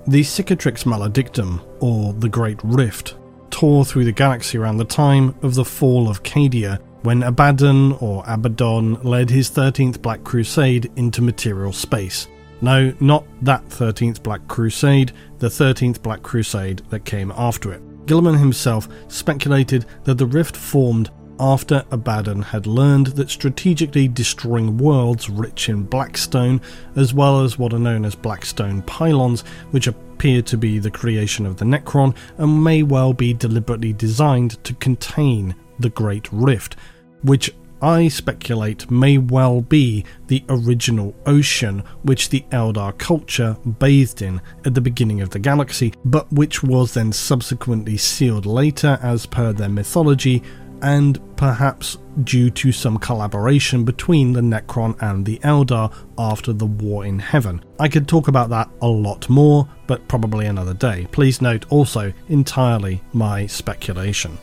The Cicatrix Maledictum, or the Great Rift, tore through the galaxy around the time of the fall of Cadia, when Abaddon or Abaddon led his 13th Black Crusade into material space. No, not that 13th Black Crusade, the 13th Black Crusade that came after it. Guilliman himself speculated that the rift formed after Abaddon had learned that strategically destroying worlds rich in Blackstone, as well as what are known as Blackstone pylons, which appear to be the creation of the Necron and may well be deliberately designed to contain the Great Rift, which I speculate may well be the original ocean which the Eldar culture bathed in at the beginning of the galaxy, but which was then subsequently sealed later as per their mythology, and perhaps due to some collaboration between the Necron and the Eldar after the War in Heaven. I could talk about that a lot more, but probably another day. Please note also entirely my speculation.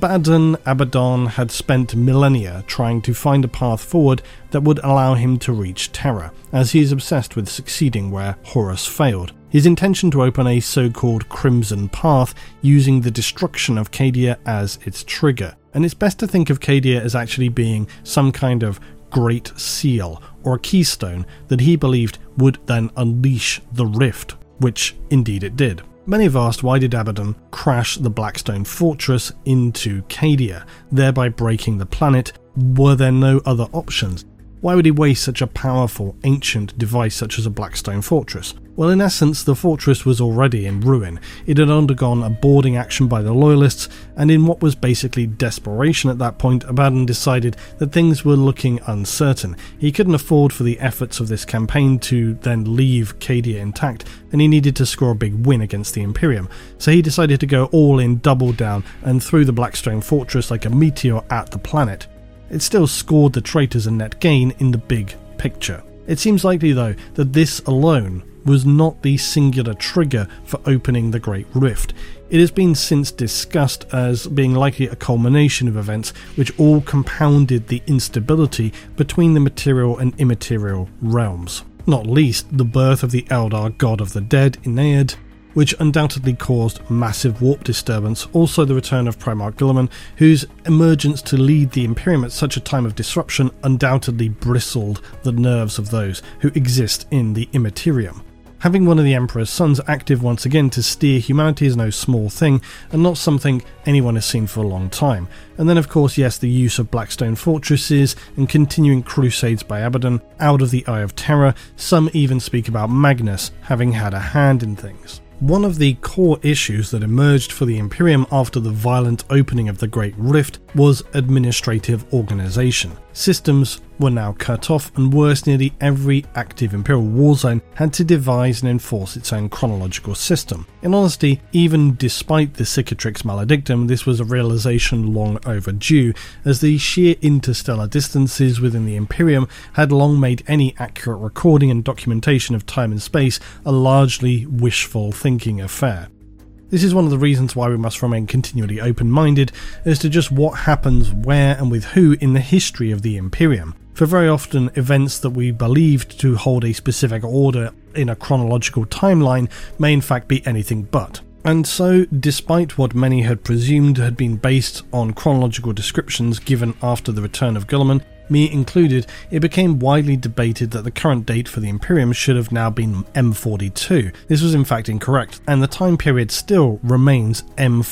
Abaddon had spent millennia trying to find a path forward that would allow him to reach Terra, as he is obsessed with succeeding where Horus failed. His intention to open a so-called Crimson Path using the destruction of Cadia as its trigger. And it's best to think of Cadia as actually being some kind of great seal or a keystone that he believed would then unleash the rift, which indeed it did. Many have asked, why did Abaddon crash the Blackstone Fortress into Cadia, thereby breaking the planet? Were there no other options? Why would he waste such a powerful, ancient device such as a Blackstone Fortress? Well, in essence, the fortress was already in ruin. It had undergone a boarding action by the Loyalists, and in what was basically desperation at that point, Abaddon decided that things were looking uncertain. He couldn't afford for the efforts of this campaign to then leave Cadia intact, and he needed to score a big win against the Imperium. So he decided to go all in, double down, and threw the Blackstone Fortress like a meteor at the planet. It still scored the traitors a net gain in the big picture. It seems likely, though, that this alone was not the singular trigger for opening the Great Rift. It has been since discussed as being likely a culmination of events which all compounded the instability between the material and immaterial realms. Not least the birth of the Eldar god of the dead, Ennead, which undoubtedly caused massive warp disturbance, also the return of Primarch Guilliman, whose emergence to lead the Imperium at such a time of disruption undoubtedly bristled the nerves of those who exist in the Immaterium. Having one of the Emperor's sons active once again to steer humanity is no small thing, and not something anyone has seen for a long time. And then of course, yes, the use of Blackstone fortresses and continuing crusades by Abaddon out of the Eye of Terror. Some even speak about Magnus having had a hand in things. One of the core issues that emerged for the Imperium after the violent opening of the Great Rift was administrative organisation. Systems were now cut off, and worse, nearly every active Imperial war zone had to devise and enforce its own chronological system. In honesty, even despite the Cicatrix Maledictum, this was a realisation long overdue, as the sheer interstellar distances within the Imperium had long made any accurate recording and documentation of time and space a largely wishful thinking affair. This is one of the reasons why we must remain continually open-minded as to just what happens where and with who in the history of the Imperium. For very often, events that we believed to hold a specific order in a chronological timeline may in fact be anything but. And so, despite what many had presumed had been based on chronological descriptions given after the return of Guilliman, me included, it became widely debated that the current date for the Imperium should have now been M42. This was in fact incorrect, and the time period still remains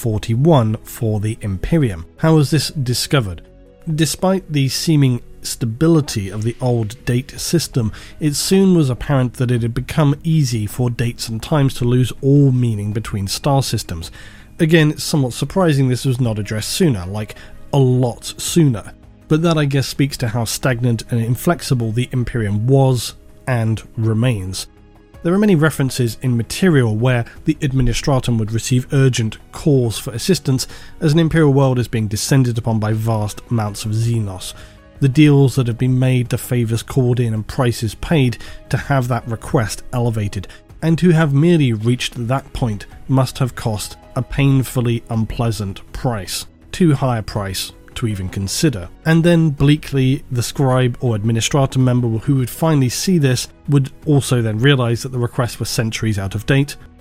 M41 for the Imperium. How was this discovered? Despite the seeming stability of the old date system, it soon was apparent that it had become easy for dates and times to lose all meaning between star systems. Again, it's somewhat surprising this was not addressed sooner, like a lot sooner. But that, I guess, speaks to how stagnant and inflexible the Imperium was and remains. There are many references in Material where the Administratum would receive urgent calls for assistance as an Imperial world is being descended upon by vast amounts of Xenos. The deals that have been made, the favours called in and prices paid to have that request elevated, and to have merely reached that point must have cost a painfully unpleasant price. Too high a price to even consider. And then bleakly, the scribe or administratum member who would finally see this would also then realise that the request was centuries out of date,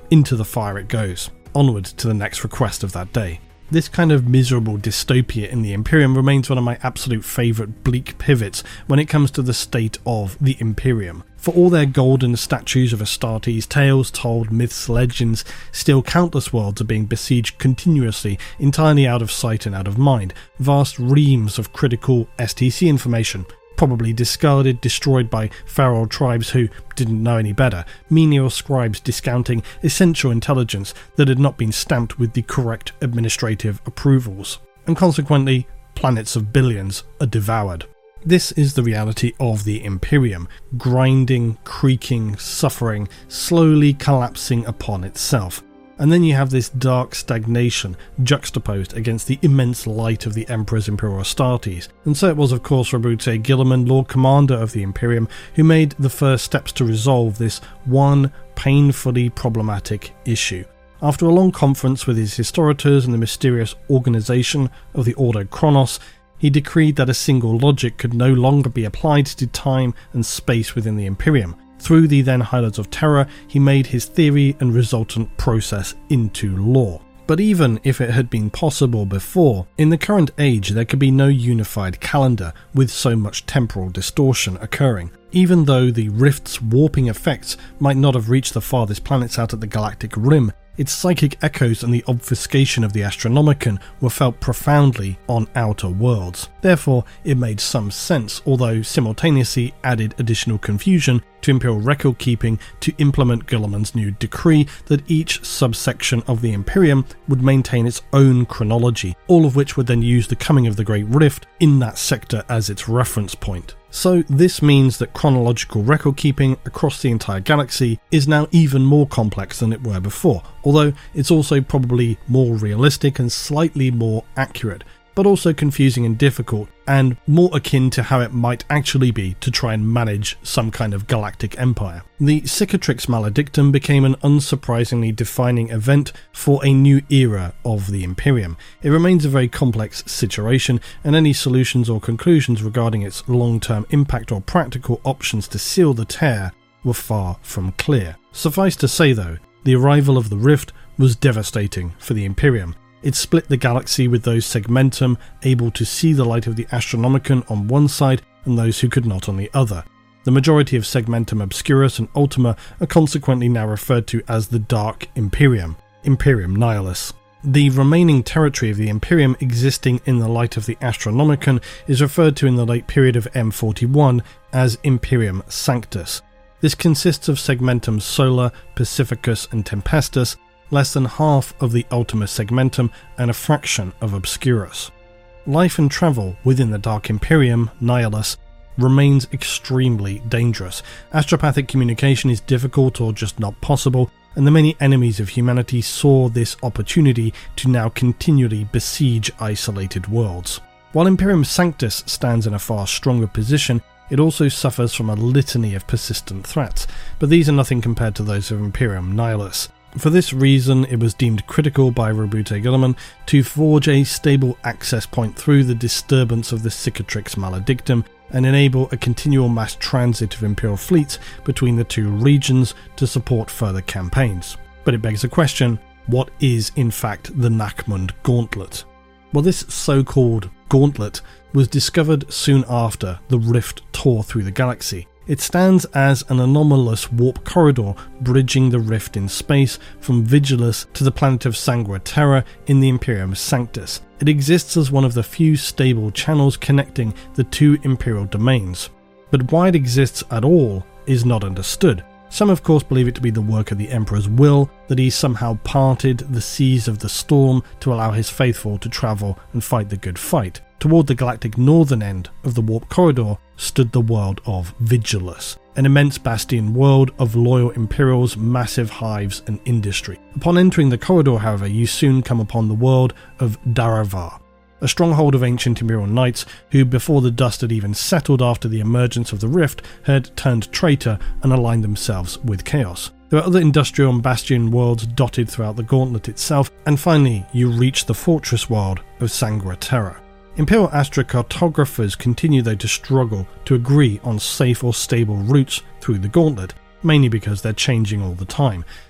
into the fire it goes, onward to the next request of that day. This kind of miserable dystopia in the Imperium remains one of my absolute favourite bleak pivots when it comes to the state of the Imperium. For all their golden statues of Astartes, tales told, myths, legends, still countless worlds are being besieged continuously, entirely out of sight and out of mind. Vast reams of critical STC information, probably discarded, destroyed by feral tribes who didn't know any better, menial scribes discounting essential intelligence that had not been stamped with the correct administrative approvals, and consequently, planets of billions are devoured. This is the reality of the Imperium, grinding, creaking, suffering, slowly collapsing upon itself. And then you have this dark stagnation juxtaposed against the immense light of the Emperor's Imperial Astartes. And so it was, of course, Roboute Guilliman, Lord Commander of the Imperium, who made the first steps to resolve this one painfully problematic issue. After a long conference with his historiators and the mysterious organisation of the Ordo Chronos, he decreed that a single logic could no longer be applied to time and space within the Imperium. Through the then Highlands of Terror, he made his theory and resultant process into law. But even if it had been possible before, in the current age there could be no unified calendar with so much temporal distortion occurring. Even though the rift's warping effects might not have reached the farthest planets out at the galactic rim, its psychic echoes and the obfuscation of the Astronomicon were felt profoundly on outer worlds. Therefore, it made some sense, although simultaneously added additional confusion to Imperial record keeping to implement Guilliman's new decree that each subsection of the Imperium would maintain its own chronology, all of which would then use the coming of the Great Rift in that sector as its reference point. So this means that chronological record keeping across the entire galaxy is now even more complex than it were before, although it's also probably more realistic and slightly more accurate, but also confusing and difficult, and more akin to how it might actually be to try and manage some kind of galactic empire. The Cicatrix Maledictum became an unsurprisingly defining event for a new era of the Imperium. It remains a very complex situation, and any solutions or conclusions regarding its long-term impact or practical options to seal the tear were far from clear. Suffice to say though, the arrival of the Rift was devastating for the Imperium. It split the galaxy with those segmentum able to see the light of the Astronomicon on one side and those who could not on the other. The majority of segmentum obscurus and ultima are consequently now referred to as the Dark Imperium, Imperium Nihilus. The remaining territory of the Imperium existing in the light of the Astronomicon is referred to in the late period of M41 as Imperium Sanctus. This consists of segmentum Solar, Pacificus and Tempestus, less than half of the Ultima Segmentum and a fraction of Obscurus. Life and travel within the Dark Imperium, Nihilus, remains extremely dangerous. Astropathic communication is difficult or just not possible, and the many enemies of humanity saw this opportunity to now continually besiege isolated worlds. While Imperium Sanctus stands in a far stronger position, it also suffers from a litany of persistent threats, but these are nothing compared to those of Imperium Nihilus. For this reason, it was deemed critical by Roboute Guilliman to forge a stable access point through the disturbance of the Cicatrix Maledictum and enable a continual mass transit of Imperial fleets between the two regions to support further campaigns. But it begs the question, what is in fact the Nachmund Gauntlet? Well, this so-called gauntlet was discovered soon after the Rift tore through the galaxy. It stands as an anomalous warp corridor bridging the rift in space from Vigilus to the planet of Sanguina Terra in the Imperium Sanctus. It exists as one of the few stable channels connecting the two imperial domains. But why it exists at all is not understood. Some of course believe it to be the work of the Emperor's will, that he somehow parted the seas of the storm to allow his faithful to travel and fight the good fight. Toward the galactic northern end of the warp corridor stood the world of Vigilus, an immense bastion world of loyal Imperials, massive hives and industry. Upon entering the corridor, however, you soon come upon the world of Daravar, a stronghold of ancient Imperial knights who, before the dust had even settled after the emergence of the Rift, had turned traitor and aligned themselves with Chaos. There are other industrial and bastion worlds dotted throughout the gauntlet itself, and finally you reach the fortress world of Sanguina Terra. Imperial astrocartographers continue though to struggle to agree on safe or stable routes through the gauntlet, mainly because they're changing all the time.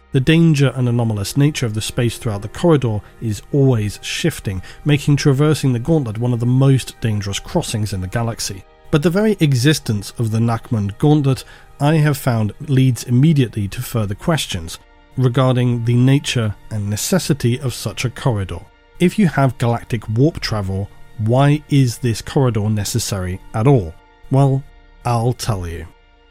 The danger and anomalous nature of the space throughout the corridor is always shifting, making traversing the Gauntlet one of the most dangerous crossings in the galaxy. But the very existence of the Nachmund Gauntlet I have found leads immediately to further questions regarding the nature and necessity of such a corridor. If you have galactic warp travel, why is this corridor necessary at all? Well, I'll tell you.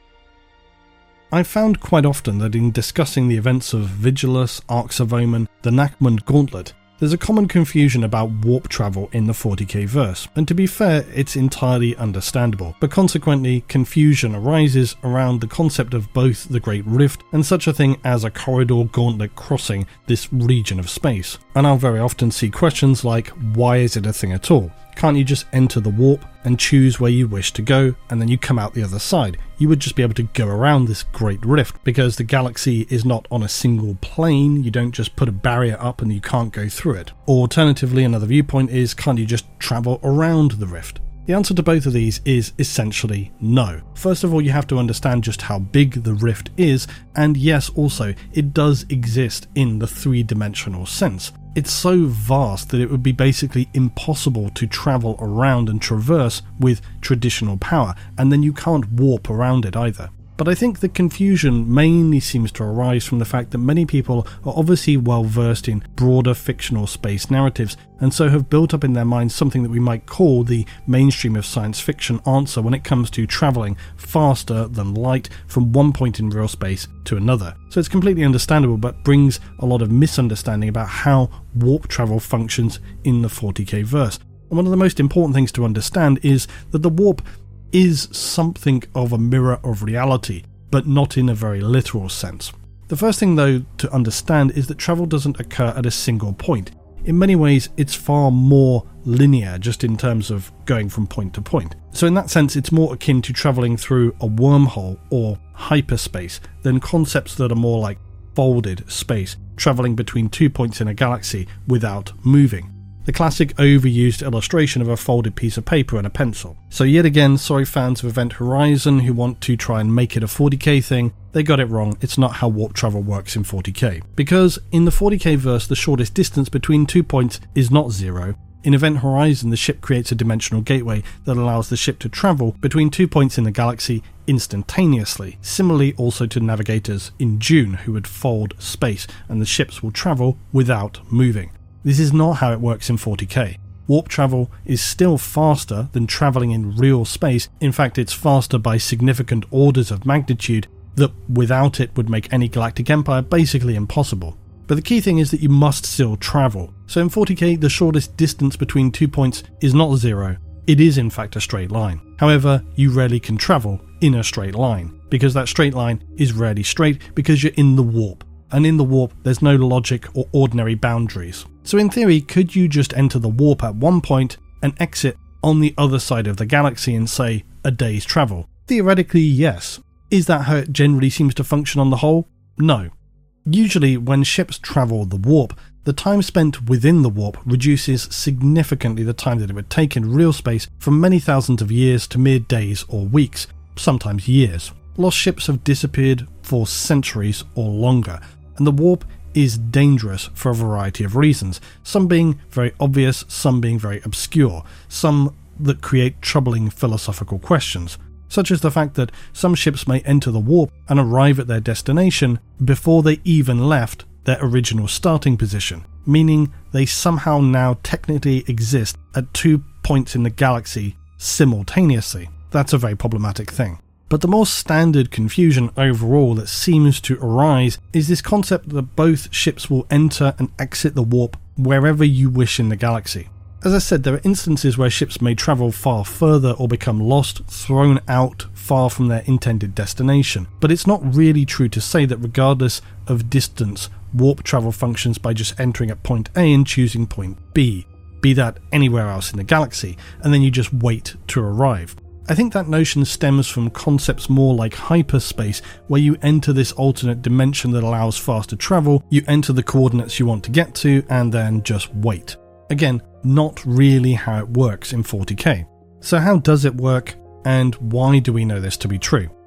I've found quite often that in discussing the events of Vigilus, Arx of Omen, the Nachmund Gauntlet, there's a common confusion about warp travel in the 40k verse, and to be fair, it's entirely understandable, but consequently confusion arises around the concept of both the Great Rift and such a thing as a corridor gauntlet crossing this region of space. And I'll very often see questions like, why is it a thing at all? Can't you just enter the warp and choose where you wish to go and then you come out the other side? You would just be able to go around this Great Rift because the galaxy is not on a single plane. You don't just put a barrier up and you can't go through it. Or alternatively, another viewpoint is, can't you just travel around the rift? The answer to both of these is essentially no. First of all, you have to understand just how big the rift is, and yes, also, it does exist in the three-dimensional sense. It's so vast that it would be basically impossible to travel around and traverse with traditional power, and then you can't warp around it either. But I think the confusion mainly seems to arise from the fact that many people are obviously well versed in broader fictional space narratives, and so have built up in their minds something that we might call the mainstream of science fiction answer when it comes to travelling faster than light from one point in real space to another. So it's completely understandable, but brings a lot of misunderstanding about how warp travel functions in the 40k verse. And one of the most important things to understand is that the warp is something of a mirror of reality, but not in a very literal sense. The first thing though to understand is that travel doesn't occur at a single point. In many ways it's far more linear just in terms of going from point to point. So in that sense it's more akin to travelling through a wormhole or hyperspace than concepts that are more like folded space, travelling between 2 points in a galaxy without moving. The classic overused illustration of a folded piece of paper and a pencil. So yet again, sorry fans of Event Horizon who want to try and make it a 40k thing, they got it wrong. It's not how warp travel works in 40k. Because in the 40k verse, the shortest distance between 2 points is not 0. In Event Horizon, the ship creates a dimensional gateway that allows the ship to travel between 2 points in the galaxy instantaneously. Similarly also to navigators in Dune who would fold space and the ships will travel without moving. This is not how it works in 40k. Warp travel is still faster than travelling in real space. In fact, it's faster by significant orders of magnitude that without it would make any galactic empire basically impossible. But the key thing is that you must still travel. So in 40k, the shortest distance between 2 points is not 0. It is in fact a straight line. However, you rarely can travel in a straight line, because that straight line is rarely straight because you're in the warp. And in the warp, there's no logic or ordinary boundaries. So in theory, could you just enter the warp at one point and exit on the other side of the galaxy in, say, a day's travel? Theoretically, yes. Is that how it generally seems to function on the whole? No. Usually, when ships travel the warp, the time spent within the warp reduces significantly the time that it would take in real space from many thousands of years to mere days or weeks, sometimes years. Lost ships have disappeared for centuries or longer, and the warp is dangerous for a variety of reasons, some being very obvious, some being very obscure, some that create troubling philosophical questions, such as the fact that some ships may enter the warp and arrive at their destination before they even left their original starting position, meaning they somehow now technically exist at 2 points in the galaxy simultaneously. That's a very problematic thing. But the more standard confusion overall that seems to arise is this concept that both ships will enter and exit the warp wherever you wish in the galaxy. As I said, there are instances where ships may travel far further or become lost, thrown out far from their intended destination. But it's not really true to say that regardless of distance, warp travel functions by just entering at point A and choosing point B, be that anywhere else in the galaxy, and then you just wait to arrive. I think that notion stems from concepts more like hyperspace, where you enter this alternate dimension that allows faster travel, you enter the coordinates you want to get to, and then just wait. Again, not really how it works in 40k. So how does it work, and why do we know this to be true?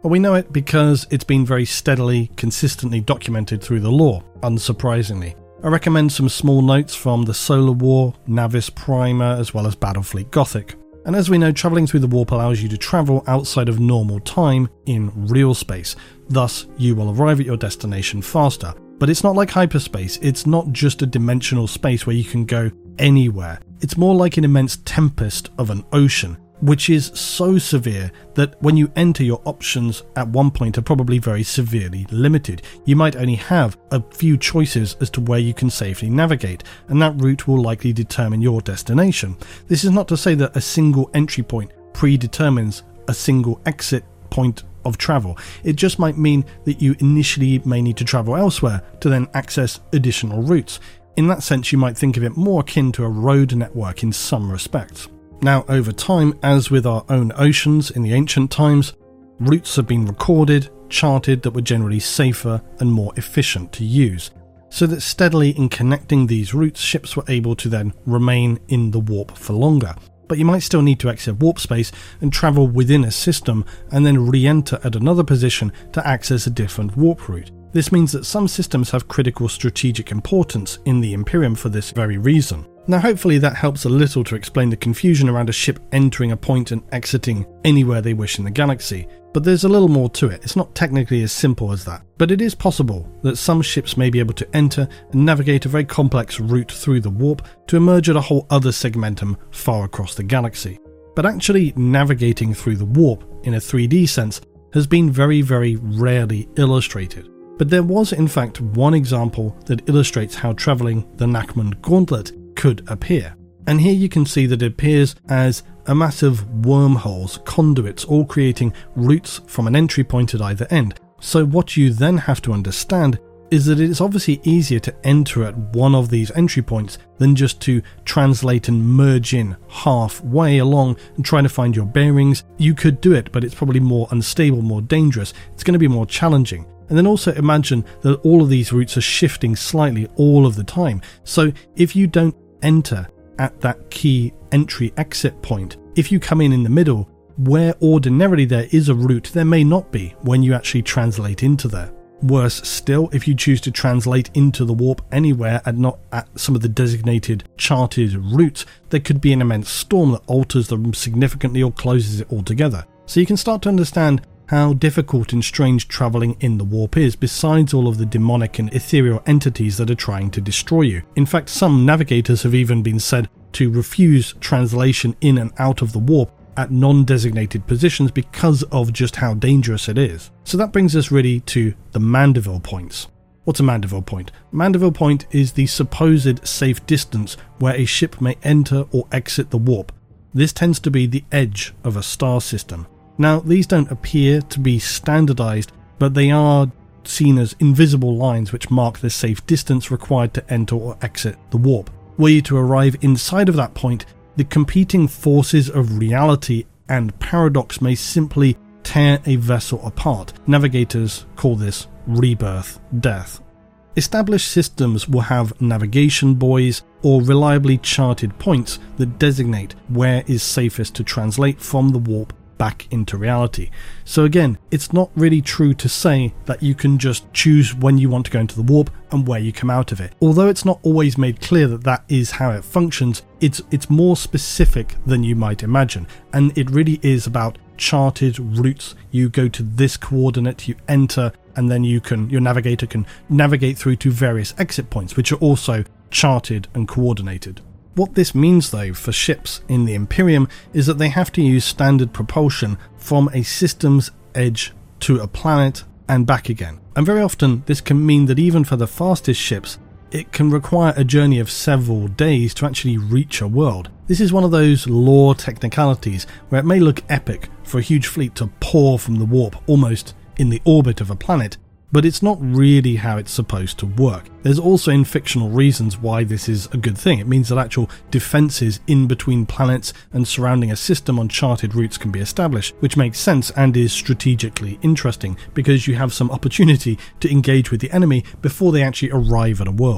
Well, we know it because it's been very steadily, consistently documented through the lore, unsurprisingly. I recommend some small notes from the Solar War, Navis Primer, as well as Battlefleet Gothic. And as we know, travelling through the warp allows you to travel outside of normal time in real space. Thus, you will arrive at your destination faster. But it's not like hyperspace. It's not just a dimensional space where you can go anywhere. It's more like an immense tempest of an ocean, which is so severe that when you enter, your options at one point are probably very severely limited. You might only have a few choices as to where you can safely navigate, and that route will likely determine your destination. This is not to say that a single entry point predetermines a single exit point of travel. It just might mean that you initially may need to travel elsewhere to then access additional routes. In that sense, you might think of it more akin to a road network in some respects. Now, over time, as with our own oceans in the ancient times, routes have been recorded, charted that were generally safer and more efficient to use, so that steadily in connecting these routes, ships were able to then remain in the warp for longer. But you might still need to exit warp space and travel within a system and then re-enter at another position to access a different warp route. This means that some systems have critical strategic importance in the Imperium for this very reason. Now, hopefully that helps a little to explain the confusion around a ship entering a point and exiting anywhere they wish in the galaxy. But there's a little more to it. It's not technically as simple as that. But it is possible that some ships may be able to enter and navigate a very complex route through the warp to emerge at a whole other segmentum far across the galaxy. But actually navigating through the warp in a 3D sense has been very, very rarely illustrated. But there was in fact one example that illustrates how travelling the Nachmund Gauntlet could appear. And here you can see that it appears as a massive wormholes, conduits, all creating routes from an entry point at either end. So what you then have to understand is that it's obviously easier to enter at one of these entry points than just to translate and merge in halfway along and try to find your bearings. You could do it, but it's probably more unstable, more dangerous. It's going to be more challenging. And then also imagine that all of these routes are shifting slightly all of the time. So if you don't enter at that key entry exit point, if you come in the middle, where ordinarily there is a route, there may not be when you actually translate into there. Worse still, if you choose to translate into the warp anywhere and not at some of the designated charted routes, there could be an immense storm that alters them significantly or closes it altogether. So you can start to understand how difficult and strange travelling in the warp is, besides all of the demonic and ethereal entities that are trying to destroy you. In fact, some navigators have even been said to refuse translation in and out of the warp at non-designated positions because of just how dangerous it is. So that brings us really to the Mandeville points. What's a Mandeville point? Mandeville point is the supposed safe distance where a ship may enter or exit the warp. This tends to be the edge of a star system. Now, these don't appear to be standardized, but they are seen as invisible lines which mark the safe distance required to enter or exit the warp. Were you to arrive inside of that point, the competing forces of reality and paradox may simply tear a vessel apart. Navigators call this rebirth death. Established systems will have navigation buoys or reliably charted points that designate where is safest to translate from the warp back into reality. So again, it's not really true to say that you can just choose when you want to go into the warp and where you come out of it. Although it's not always made clear that that is how it functions, it's more specific than you might imagine. And it really is about charted routes. You go to this coordinate, you enter, and then your navigator can navigate through to various exit points, which are also charted and coordinated. What this means though for ships in the Imperium is that they have to use standard propulsion from a system's edge to a planet and back again. And very often this can mean that even for the fastest ships, it can require a journey of several days to actually reach a world. This is one of those lore technicalities where it may look epic for a huge fleet to pour from the warp almost in the orbit of a planet, but it's not really how it's supposed to work. There's also in fictional reasons why this is a good thing. It means that actual defences in between planets and surrounding a system on charted routes can be established, which makes sense and is strategically interesting because you have some opportunity to engage with the enemy before they actually arrive at a world.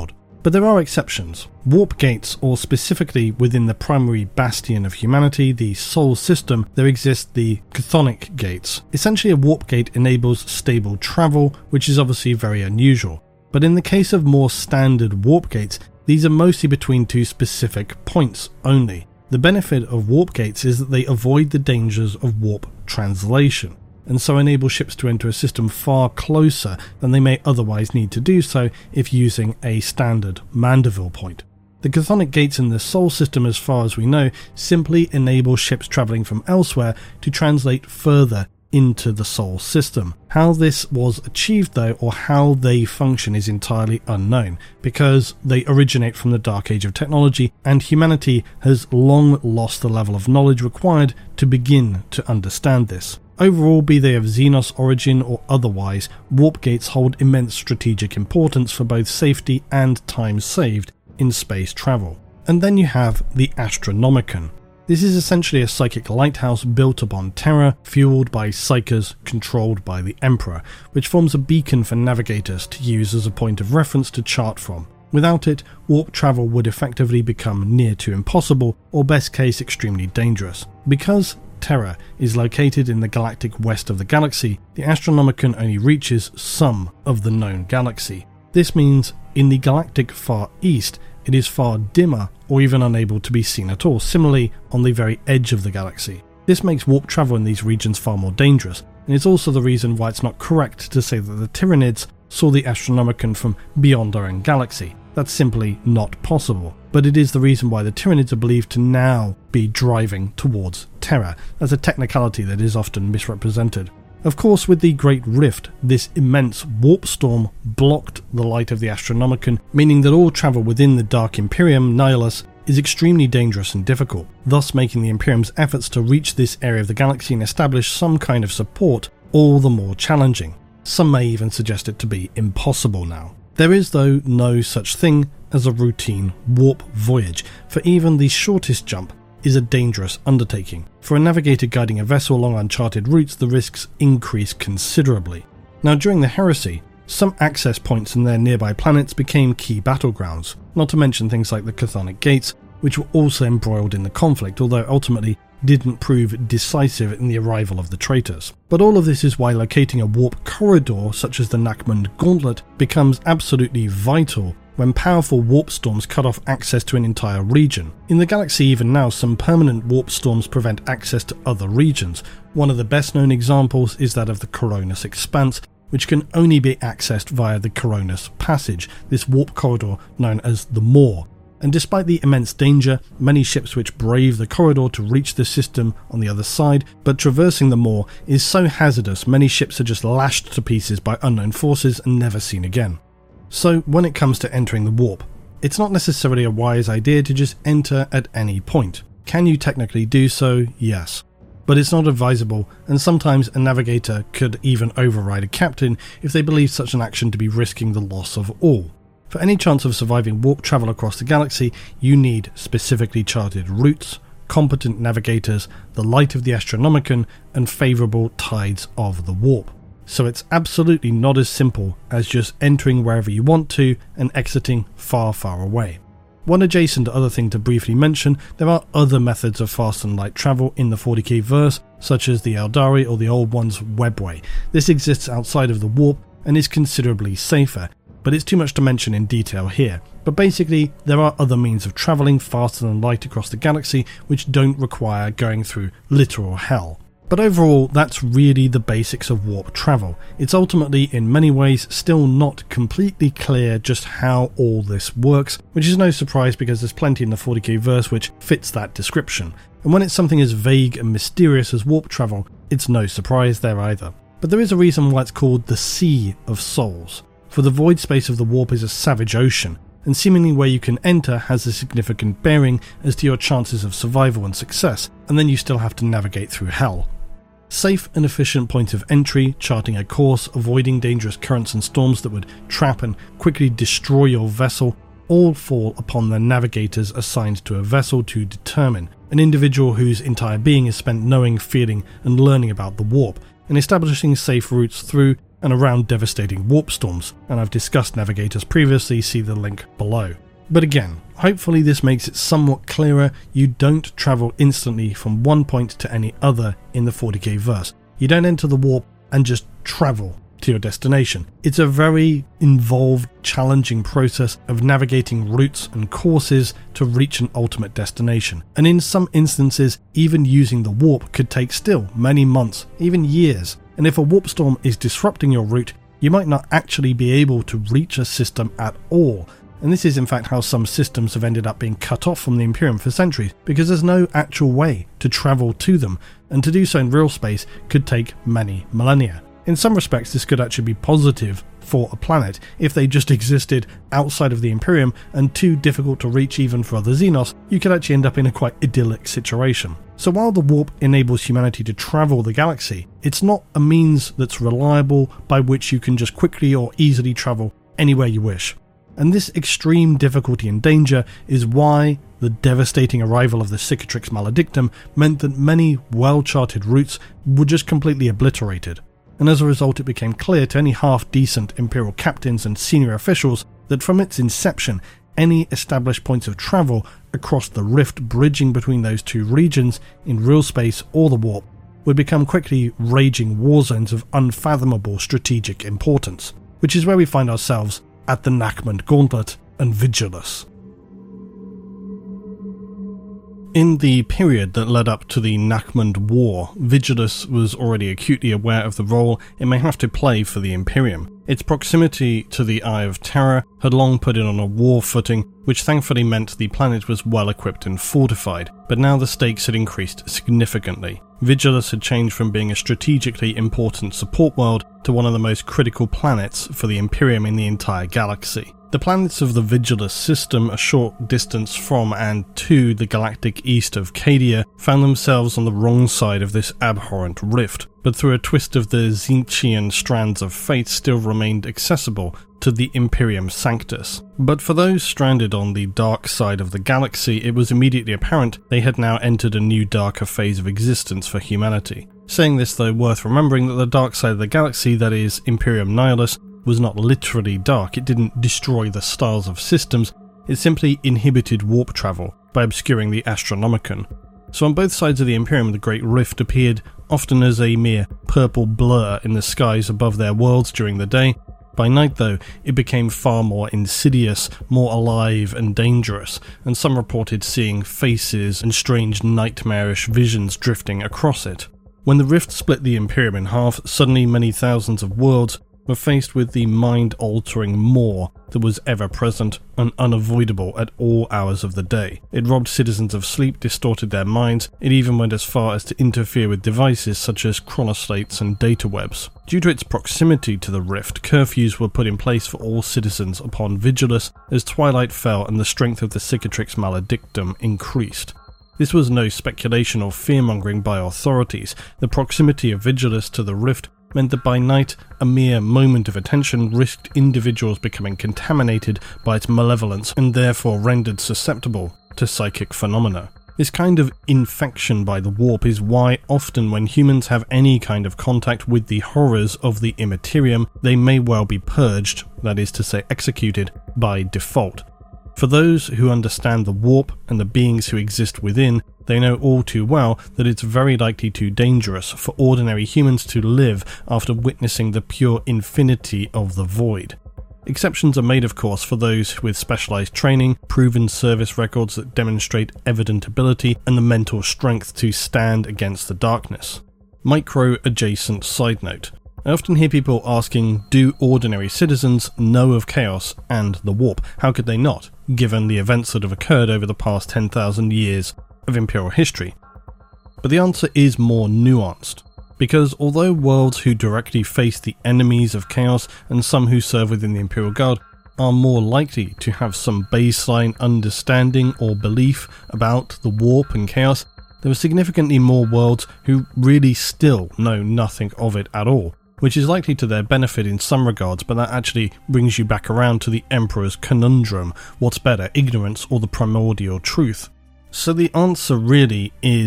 But there are exceptions. Warp gates, or specifically within the primary bastion of humanity, the Sol system, there exist the chthonic gates. Essentially, a warp gate enables stable travel, which is obviously very unusual. But in the case of more standard warp gates, these are mostly between two specific points only. The benefit of warp gates is that they avoid the dangers of warp translation, and so enable ships to enter a system far closer than they may otherwise need to do so if using a standard Mandeville point. The chthonic gates in the Sol system, as far as we know, simply enable ships travelling from elsewhere to translate further into the Sol system. How this was achieved though, or how they function, is entirely unknown, because they originate from the Dark Age of technology, and humanity has long lost the level of knowledge required to begin to understand this. Overall, be they of Xenos origin or otherwise, warp gates hold immense strategic importance for both safety and time saved in space travel. And then you have the Astronomicon. This is essentially a psychic lighthouse built upon Terra, fueled by psykers controlled by the Emperor, which forms a beacon for navigators to use as a point of reference to chart from. Without it, warp travel would effectively become near to impossible, or best case extremely dangerous. Because Terra is located in the galactic west of the galaxy, the Astronomicon only reaches some of the known galaxy. This means in the galactic far east, it is far dimmer or even unable to be seen at all, similarly on the very edge of the galaxy. This makes warp travel in these regions far more dangerous, and it's also the reason why it's not correct to say that the Tyranids saw the Astronomicon from beyond our own galaxy. That's simply not possible. But it is the reason why the Tyranids are believed to now be driving towards Terra. That's a technicality that is often misrepresented. Of course, with the Great Rift, this immense warp storm blocked the light of the Astronomicon, meaning that all travel within the Dark Imperium Nihilus is extremely dangerous and difficult, thus making the Imperium's efforts to reach this area of the galaxy and establish some kind of support all the more challenging. Some may even suggest it to be impossible now. There is, though, no such thing as a routine warp voyage, for even the shortest jump is a dangerous undertaking. For a navigator guiding a vessel along uncharted routes, the risks increase considerably. Now, during the Heresy, some access points in their nearby planets became key battlegrounds, not to mention things like the Chthonic Gates, which were also embroiled in the conflict, although ultimately didn't prove decisive in the arrival of the traitors. But all of this is why locating a warp corridor such as the Nachmund Gauntlet becomes absolutely vital when powerful warp storms cut off access to an entire region. In the galaxy even now, some permanent warp storms prevent access to other regions. One of the best known examples is that of the Coronus Expanse, which can only be accessed via the Coronus Passage, this warp corridor known as the Maw. And despite the immense danger, many ships which brave the corridor to reach the system on the other side, but traversing the Maw is so hazardous many ships are just lashed to pieces by unknown forces and never seen again. So when it comes to entering the warp, it's not necessarily a wise idea to just enter at any point. Can you technically do so? Yes. But it's not advisable, and sometimes a navigator could even override a captain if they believe such an action to be risking the loss of all. For any chance of surviving warp travel across the galaxy, you need specifically charted routes, competent navigators, the light of the Astronomicon, and favourable tides of the warp. So it's absolutely not as simple as just entering wherever you want to and exiting far, far away. One adjacent other thing to briefly mention, there are other methods of fast and light travel in the 40k verse, such as the Eldari or the Old One's Webway. This exists outside of the warp and is considerably safer, but it's too much to mention in detail here. But basically, there are other means of travelling faster than light across the galaxy which don't require going through literal hell. But overall, that's really the basics of warp travel. It's ultimately, in many ways, still not completely clear just how all this works, which is no surprise because there's plenty in the 40k verse which fits that description. And when it's something as vague and mysterious as warp travel, it's no surprise there either. But there is a reason why it's called the Sea of Souls. For the void space of the warp is a savage ocean, and seemingly where you can enter has a significant bearing as to your chances of survival and success, and then you still have to navigate through hell. Safe and efficient point of entry, charting a course, avoiding dangerous currents and storms that would trap and quickly destroy your vessel, all fall upon the navigators assigned to a vessel to determine. An individual whose entire being is spent knowing, feeling and learning about the warp, and establishing safe routes through and around devastating warp storms, and I've discussed navigators previously, see the link below. But again, hopefully this makes it somewhat clearer. You don't travel instantly from one point to any other in the 40k verse. You don't enter the warp and just travel to your destination. It's a very involved, challenging process of navigating routes and courses to reach an ultimate destination. And in some instances, even using the warp could take still many months, even years. And if a warp storm is disrupting your route, you might not actually be able to reach a system at all. And this is in fact how some systems have ended up being cut off from the Imperium for centuries, because there's no actual way to travel to them, and to do so in real space could take many millennia. In some respects, this could actually be positive for a planet. If they just existed outside of the Imperium and too difficult to reach even for other Xenos, you could actually end up in a quite idyllic situation. So while the warp enables humanity to travel the galaxy, it's not a means that's reliable by which you can just quickly or easily travel anywhere you wish. And this extreme difficulty and danger is why the devastating arrival of the Cicatrix Maledictum meant that many well-charted routes were just completely obliterated. And as a result, it became clear to any half-decent Imperial captains and senior officials that from its inception, any established points of travel across the rift bridging between those two regions in real space or the warp would become quickly raging war zones of unfathomable strategic importance, which is where we find ourselves at the Nachmund Gauntlet and Vigilus. In the period that led up to the Nachmund War, Vigilus was already acutely aware of the role it may have to play for the Imperium. Its proximity to the Eye of Terror had long put it on a war footing, which thankfully meant the planet was well equipped and fortified, but now the stakes had increased significantly. Vigilus had changed from being a strategically important support world to one of the most critical planets for the Imperium in the entire galaxy. The planets of the Vigilus system, a short distance from and to the galactic east of Cadia, found themselves on the wrong side of this abhorrent rift, but through a twist of the Tzeentchian strands of fate still remained accessible to the Imperium Sanctus. But for those stranded on the dark side of the galaxy, it was immediately apparent they had now entered a new darker phase of existence for humanity. Saying this though, worth remembering that the dark side of the galaxy, that is, Imperium Nihilus, was not literally dark. It didn't destroy the stars of systems, it simply inhibited warp travel by obscuring the Astronomicon. So on both sides of the Imperium, the Great Rift appeared often as a mere purple blur in the skies above their worlds during the day. By night though, it became far more insidious, more alive and dangerous, and some reported seeing faces and strange nightmarish visions drifting across it. When the rift split the Imperium in half, suddenly many thousands of worlds were faced with the mind-altering maw that was ever-present and unavoidable at all hours of the day. It robbed citizens of sleep, distorted their minds, it even went as far as to interfere with devices such as chronoslates and data webs. Due to its proximity to the rift, curfews were put in place for all citizens upon Vigilus as twilight fell and the strength of the Cicatrix Maledictum increased. This was no speculation or fear-mongering by authorities. The proximity of Vigilus to the rift meant that by night, a mere moment of attention risked individuals becoming contaminated by its malevolence and therefore rendered susceptible to psychic phenomena. This kind of infection by the warp is why often when humans have any kind of contact with the horrors of the Immaterium, they may well be purged, that is to say executed, by default. For those who understand the warp and the beings who exist within, they know all too well that it's very likely too dangerous for ordinary humans to live after witnessing the pure infinity of the void. Exceptions are made, of course, for those with specialized training, proven service records that demonstrate evident ability, and the mental strength to stand against the darkness. Micro-adjacent side note. I often hear people asking, do ordinary citizens know of chaos and the warp? How could they not, given the events that have occurred over the past 10,000 years of Imperial history? But the answer is more nuanced, because although worlds who directly face the enemies of chaos and some who serve within the Imperial Guard are more likely to have some baseline understanding or belief about the warp and chaos, there are significantly more worlds who really still know nothing of it at all, which is likely to their benefit in some regards, but that actually brings you back around to the Emperor's conundrum: what's better, ignorance or the primordial truth? So the answer really is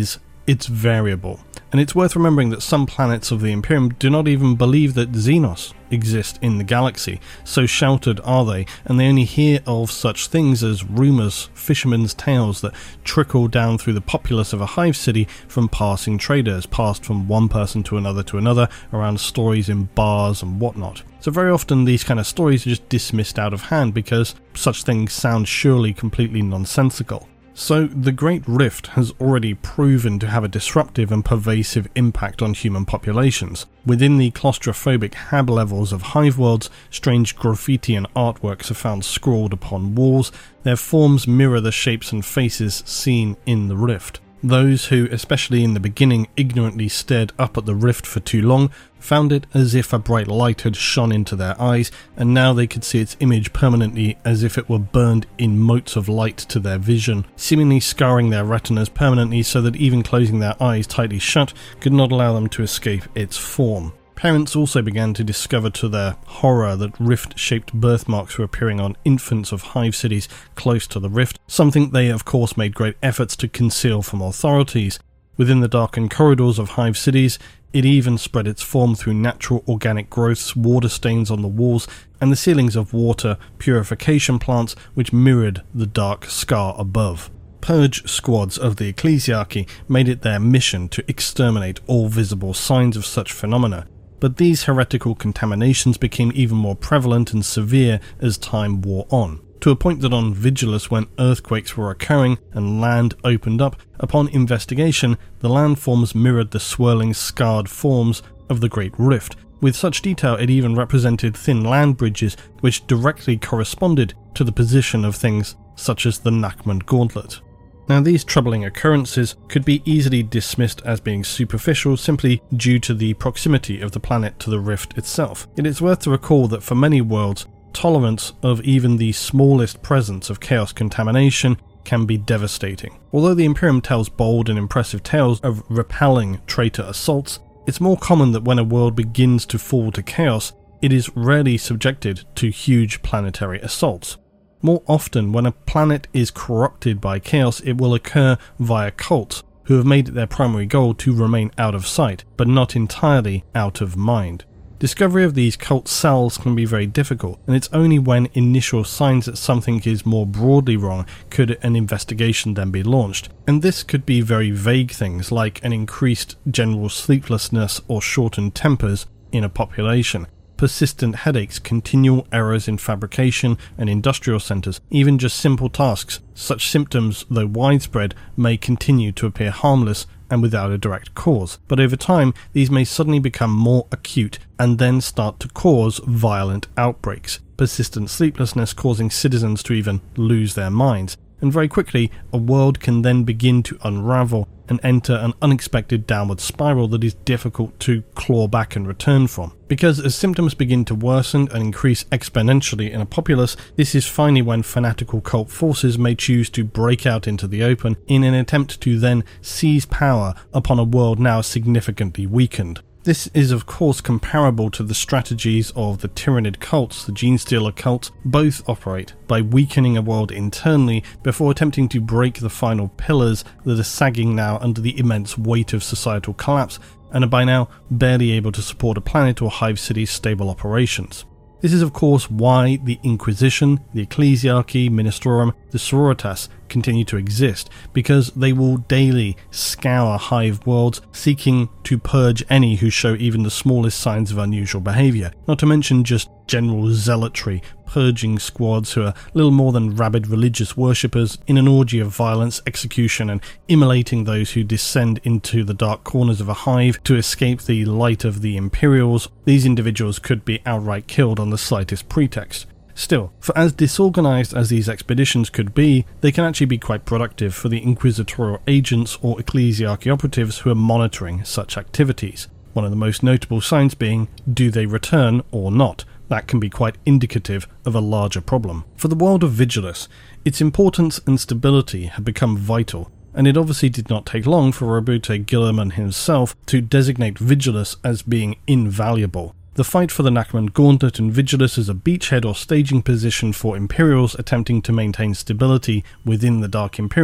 it's variable. And it's worth remembering that some planets of the Imperium do not even believe that Xenos exist in the galaxy, so sheltered are they, and they only hear of such things as rumours, fishermen's tales that trickle down through the populace of a hive city from passing traders, passed from one person to another, around stories in bars and whatnot. So very often these kind of stories are just dismissed out of hand because such things sound surely completely nonsensical. So the Great Rift has already proven to have a disruptive and pervasive impact on human populations. Within the claustrophobic hab levels of hive worlds, strange graffiti and artworks are found scrawled upon walls. Their forms mirror the shapes and faces seen in the rift. Those who, especially in the beginning, ignorantly stared up at the rift for too long, found it as if a bright light had shone into their eyes, and now they could see its image permanently as if it were burned in motes of light to their vision, seemingly scarring their retinas permanently so that even closing their eyes tightly shut could not allow them to escape its form. Parents also began to discover to their horror that rift-shaped birthmarks were appearing on infants of hive cities close to the rift, something they of course made great efforts to conceal from authorities. Within the darkened corridors of hive cities, it even spread its form through natural organic growths, water stains on the walls, and the ceilings of water purification plants which mirrored the dark scar above. Purge squads of the Ecclesiarchy made it their mission to exterminate all visible signs of such phenomena. But these heretical contaminations became even more prevalent and severe as time wore on, to a point that on Vigilus, when earthquakes were occurring and land opened up, upon investigation the landforms mirrored the swirling scarred forms of the Great Rift. With such detail it even represented thin land bridges which directly corresponded to the position of things such as the Nachmund Gauntlet. Now these troubling occurrences could be easily dismissed as being superficial simply due to the proximity of the planet to the rift itself. It is worth to recall that for many worlds, tolerance of even the smallest presence of chaos contamination can be devastating. Although the Imperium tells bold and impressive tales of repelling traitor assaults, it's more common that when a world begins to fall to chaos, it is rarely subjected to huge planetary assaults. More often, when a planet is corrupted by chaos, it will occur via cults who have made it their primary goal to remain out of sight, but not entirely out of mind. Discovery of these cult cells can be very difficult, and it's only when initial signs that something is more broadly wrong could an investigation then be launched. And this could be very vague things like an increased general sleeplessness or shortened tempers in a population, persistent headaches, continual errors in fabrication and industrial centres, even just simple tasks. Such symptoms, though widespread, may continue to appear harmless and without a direct cause, but over time these may suddenly become more acute and then start to cause violent outbreaks, persistent sleeplessness causing citizens to even lose their minds. And very quickly, a world can then begin to unravel and enter an unexpected downward spiral that is difficult to claw back and return from. Because as symptoms begin to worsen and increase exponentially in a populace, this is finally when fanatical cult forces may choose to break out into the open in an attempt to then seize power upon a world now significantly weakened. This is of course comparable to the strategies of the Tyranid cults, the Genestealer cult. Both operate by weakening a world internally before attempting to break the final pillars that are sagging now under the immense weight of societal collapse and are by now barely able to support a planet or hive city's stable operations. This is of course why the Inquisition, the Ecclesiarchy, Ministorum, the Sororitas continue to exist, because they will daily scour hive worlds seeking to purge any who show even the smallest signs of unusual behaviour, not to mention just general zealotry, purging squads who are little more than rabid religious worshippers in an orgy of violence, execution and immolating those who descend into the dark corners of a hive to escape the light of the Imperials. These individuals could be outright killed on the slightest pretext. Still, for as disorganised as these expeditions could be, they can actually be quite productive for the inquisitorial agents or ecclesiarchy operatives who are monitoring such activities. One of the most notable signs being, do they return or not? That can be quite indicative of a larger problem. For the world of Vigilus, its importance and stability had become vital, and it obviously did not take long for Roboute Guilliman himself to designate Vigilus as being invaluable. The fight for the Nachmund Gauntlet and Vigilus as a beachhead or staging position for Imperials attempting to maintain stability within the Dark Imperium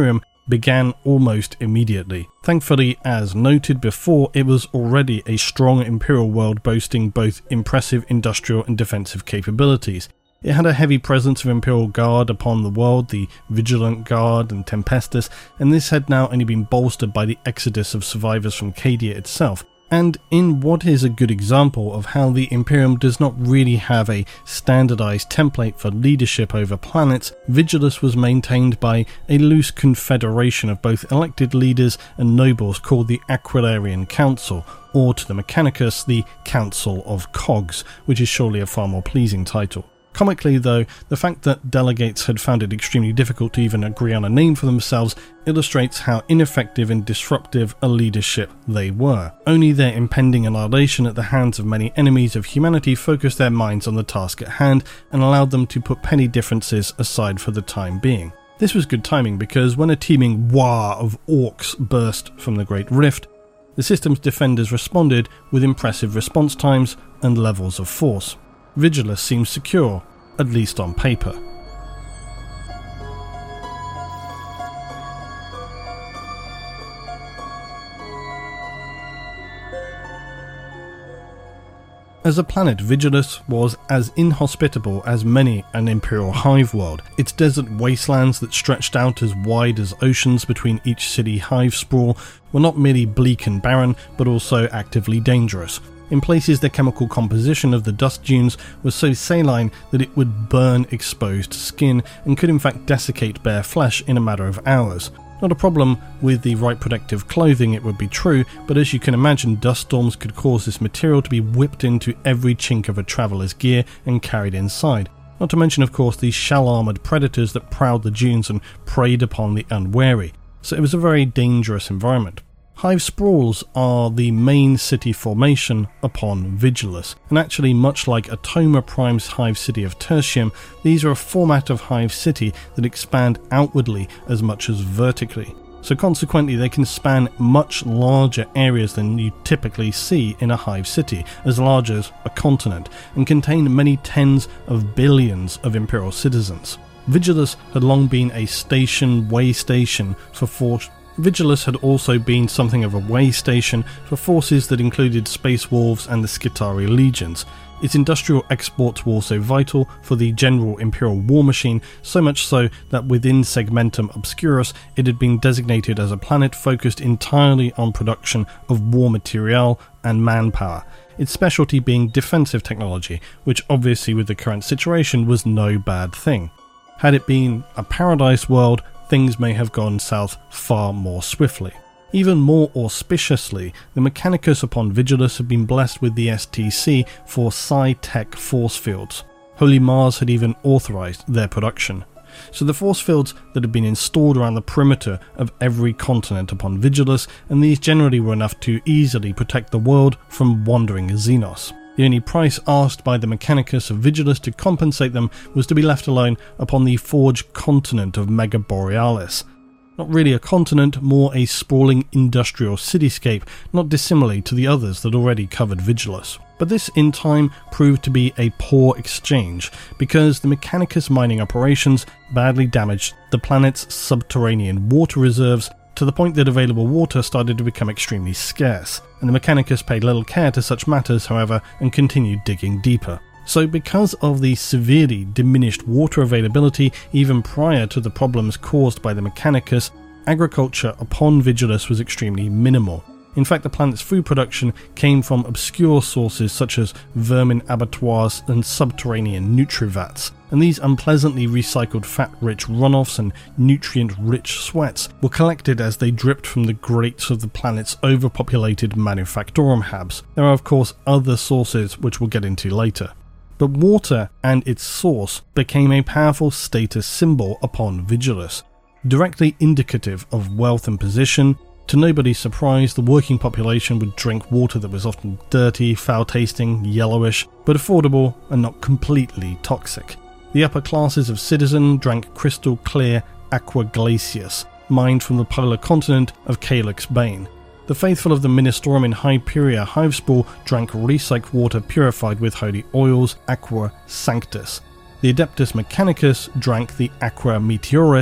began almost immediately. Thankfully, as noted before, it was already a strong imperial world boasting both impressive industrial and defensive capabilities. It had a heavy presence of Imperial Guard upon the world, the Vigilant Guard and Tempestus, and this had now only been bolstered by the exodus of survivors from Cadia itself. And in what is a good example of how the Imperium does not really have a standardized template for leadership over planets, Vigilus was maintained by a loose confederation of both elected leaders and nobles called the Aquilarian Council, or to the Mechanicus, the Council of Cogs, which is surely a far more pleasing title. Comically, though, the fact that delegates had found it extremely difficult to even agree on a name for themselves illustrates how ineffective and disruptive a leadership they were. Only their impending annihilation at the hands of many enemies of humanity focused their minds on the task at hand and allowed them to put petty differences aside for the time being. This was good timing because when a teeming wah of orcs burst from the Great Rift, the system's defenders responded with impressive response times and levels of force. Vigilus seems secure, at least on paper. As a planet, Vigilus was as inhospitable as many an Imperial hive world. Its desert wastelands that stretched out as wide as oceans between each city hive sprawl were not merely bleak and barren, but also actively dangerous. In places, the chemical composition of the dust dunes was so saline that it would burn exposed skin and could in fact desiccate bare flesh in a matter of hours. Not a problem with the right protective clothing, it would be true, but as you can imagine, dust storms could cause this material to be whipped into every chink of a traveller's gear and carried inside. Not to mention, of course, the shell-armoured predators that prowled the dunes and preyed upon the unwary. So it was a very dangerous environment. Hive sprawls are the main city formation upon Vigilus, and actually much like Atoma Prime's hive city of Tertium, these are a format of hive city that expand outwardly as much as vertically. So consequently they can span much larger areas than you typically see in a hive city, as large as a continent, and contain many tens of billions of Imperial citizens. Vigilus had long been a way station for Vigilus had also been something of a way station for forces that included Space Wolves and the Skitarii legions. Its industrial exports were also vital for the general Imperial war machine, so much so that within Segmentum Obscurus it had been designated as a planet focused entirely on production of war material and manpower, its specialty being defensive technology, which obviously with the current situation was no bad thing. Had it been a paradise world, things may have gone south far more swiftly. Even more auspiciously, the Mechanicus upon Vigilus had been blessed with the STC for Psi-Tech force fields. Holy Mars had even authorized their production. So the force fields that had been installed around the perimeter of every continent upon Vigilus, and these generally were enough to easily protect the world from wandering Xenos. The only price asked by the Mechanicus of Vigilus to compensate them was to be left alone upon the forged continent of Mega Borealis. Not really a continent, more a sprawling industrial cityscape, not dissimilar to the others that already covered Vigilus. But this in time proved to be a poor exchange, because the Mechanicus mining operations badly damaged the planet's subterranean water reserves to the point that available water started to become extremely scarce, and the Mechanicus paid little care to such matters, however, and continued digging deeper. So because of the severely diminished water availability even prior to the problems caused by the Mechanicus, agriculture upon Vigilus was extremely minimal. In fact, the planet's food production came from obscure sources such as vermin abattoirs and subterranean nutrivats, and these unpleasantly recycled fat-rich runoffs and nutrient-rich sweats were collected as they dripped from the grates of the planet's overpopulated manufactorum habs. There are of course other sources which we'll get into later. But water and its source became a powerful status symbol upon Vigilus, directly indicative of wealth and position. To nobody's surprise, the working population would drink water that was often dirty, foul-tasting, yellowish, but affordable and not completely toxic. The upper classes of citizen drank crystal clear aqua glacius, mined from the polar continent of Calyx Bane. The faithful of the Ministorum in Hyperia Hivespool drank recycled water purified with holy oils, aqua sanctus. The Adeptus Mechanicus drank the aqua meteoris,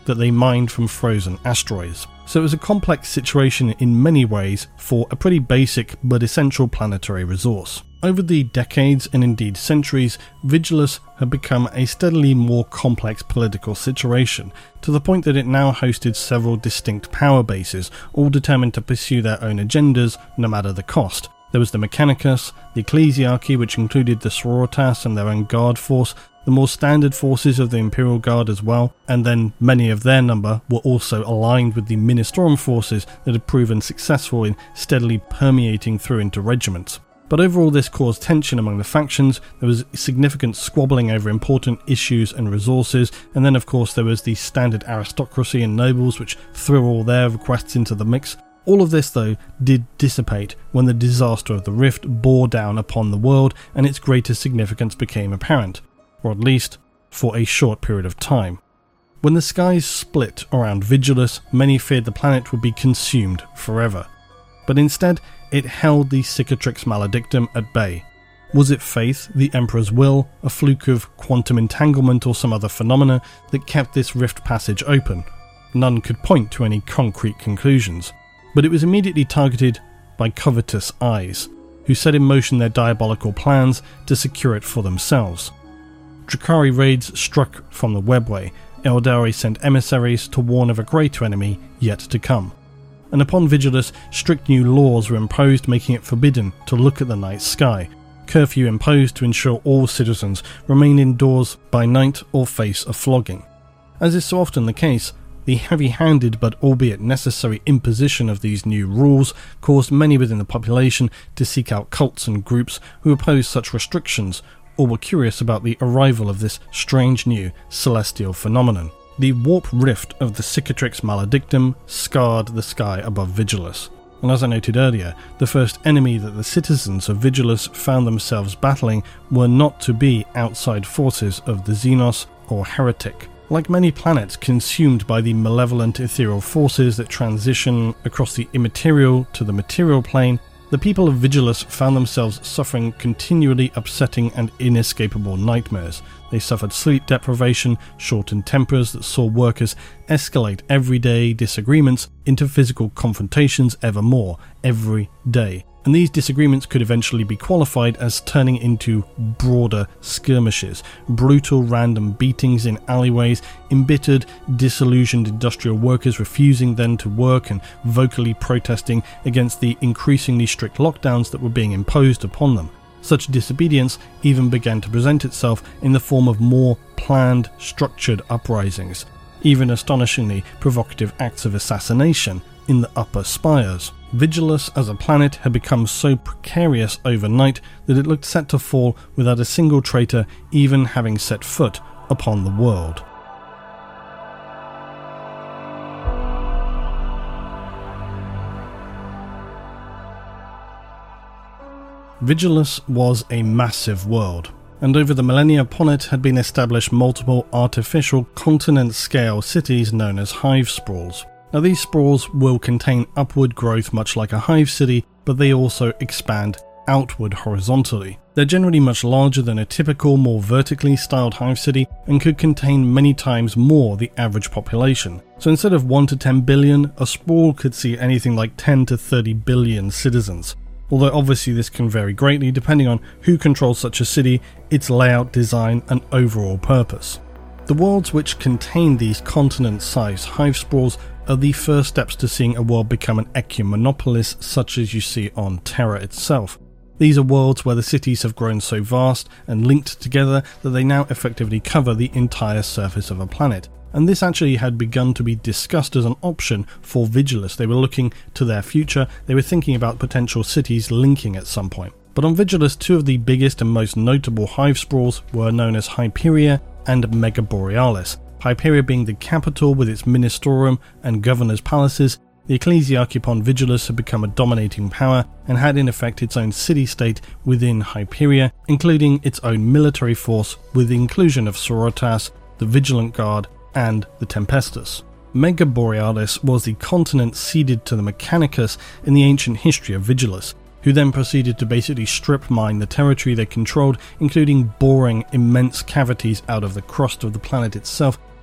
that they mined from frozen asteroids. So it was a complex situation in many ways for a pretty basic but essential planetary resource. Over the decades and indeed centuries, Vigilus had become a steadily more complex political situation, to the point that it now hosted several distinct power bases, all determined to pursue their own agendas no matter the cost. There was the Mechanicus, the Ecclesiarchy, which included the Sororitas and their own guard force, the more standard forces of the Imperial Guard as well, and then many of their number were also aligned with the Ministorum forces that had proven successful in steadily permeating through into regiments. But overall this caused tension among the factions, there was significant squabbling over important issues and resources, and then of course there was the standard aristocracy and nobles which threw all their requests into the mix. All of this though did dissipate when the disaster of the Rift bore down upon the world and its greater significance became apparent, or at least for a short period of time. When the skies split around Vigilus, many feared the planet would be consumed forever. But instead, it held the Cicatrix Maledictum at bay. Was it faith, the Emperor's will, a fluke of quantum entanglement or some other phenomena that kept this rift passage open? None could point to any concrete conclusions, but it was immediately targeted by covetous eyes, who set in motion their diabolical plans to secure it for themselves. Drukhari raids struck from the webway. Eldari sent emissaries to warn of a greater enemy yet to come. And upon Vigilus, strict new laws were imposed making it forbidden to look at the night sky, curfew imposed to ensure all citizens remain indoors by night or face a flogging. As is so often the case, the heavy-handed but albeit necessary imposition of these new rules caused many within the population to seek out cults and groups who opposed such restrictions or were curious about the arrival of this strange new celestial phenomenon. The warp rift of the Cicatrix Maledictum scarred the sky above Vigilus, and as I noted earlier, the first enemy that the citizens of Vigilus found themselves battling were not to be outside forces of the Xenos or Heretic. Like many planets consumed by the malevolent ethereal forces that transition across the immaterial to the material plane, the people of Vigilus found themselves suffering continually upsetting and inescapable nightmares. They suffered sleep deprivation, shortened tempers that saw workers escalate everyday disagreements into physical confrontations evermore, every day. And these disagreements could eventually be qualified as turning into broader skirmishes, brutal random beatings in alleyways, embittered, disillusioned industrial workers refusing then to work and vocally protesting against the increasingly strict lockdowns that were being imposed upon them. Such disobedience even began to present itself in the form of more planned, structured uprisings, even astonishingly provocative acts of assassination in the upper spires. Vigilus as a planet had become so precarious overnight that it looked set to fall without a single traitor even having set foot upon the world. Vigilus was a massive world, and over the millennia upon it had been established multiple artificial continent-scale cities known as hive sprawls. Now these sprawls will contain upward growth much like a hive city, but they also expand outward horizontally. They're generally much larger than a typical, more vertically styled hive city and could contain many times more the average population. So instead of 1 to 10 billion, a sprawl could see anything like 10 to 30 billion citizens. Although obviously this can vary greatly depending on who controls such a city, its layout, design and overall purpose. The worlds which contain these continent-sized hive sprawls are the first steps to seeing a world become an ecumenopolis such as you see on Terra itself. These are worlds where the cities have grown so vast and linked together that they now effectively cover the entire surface of a planet. And this actually had begun to be discussed as an option for Vigilus. They were looking to their future, they were thinking about potential cities linking at some point. But on Vigilus, two of the biggest and most notable hive sprawls were known as Hyperia and Mega Borealis. Hyperia being the capital with its Ministorum and Governor's palaces, the Ecclesiarchy upon Vigilus had become a dominating power and had in effect its own city-state within Hyperia, including its own military force with the inclusion of Sororitas, the Vigilant Guard, and the Tempestus. Mega Borealis was the continent ceded to the Mechanicus in the ancient history of Vigilus, who then proceeded to basically strip mine the territory they controlled, including boring immense cavities out of the crust of the planet itself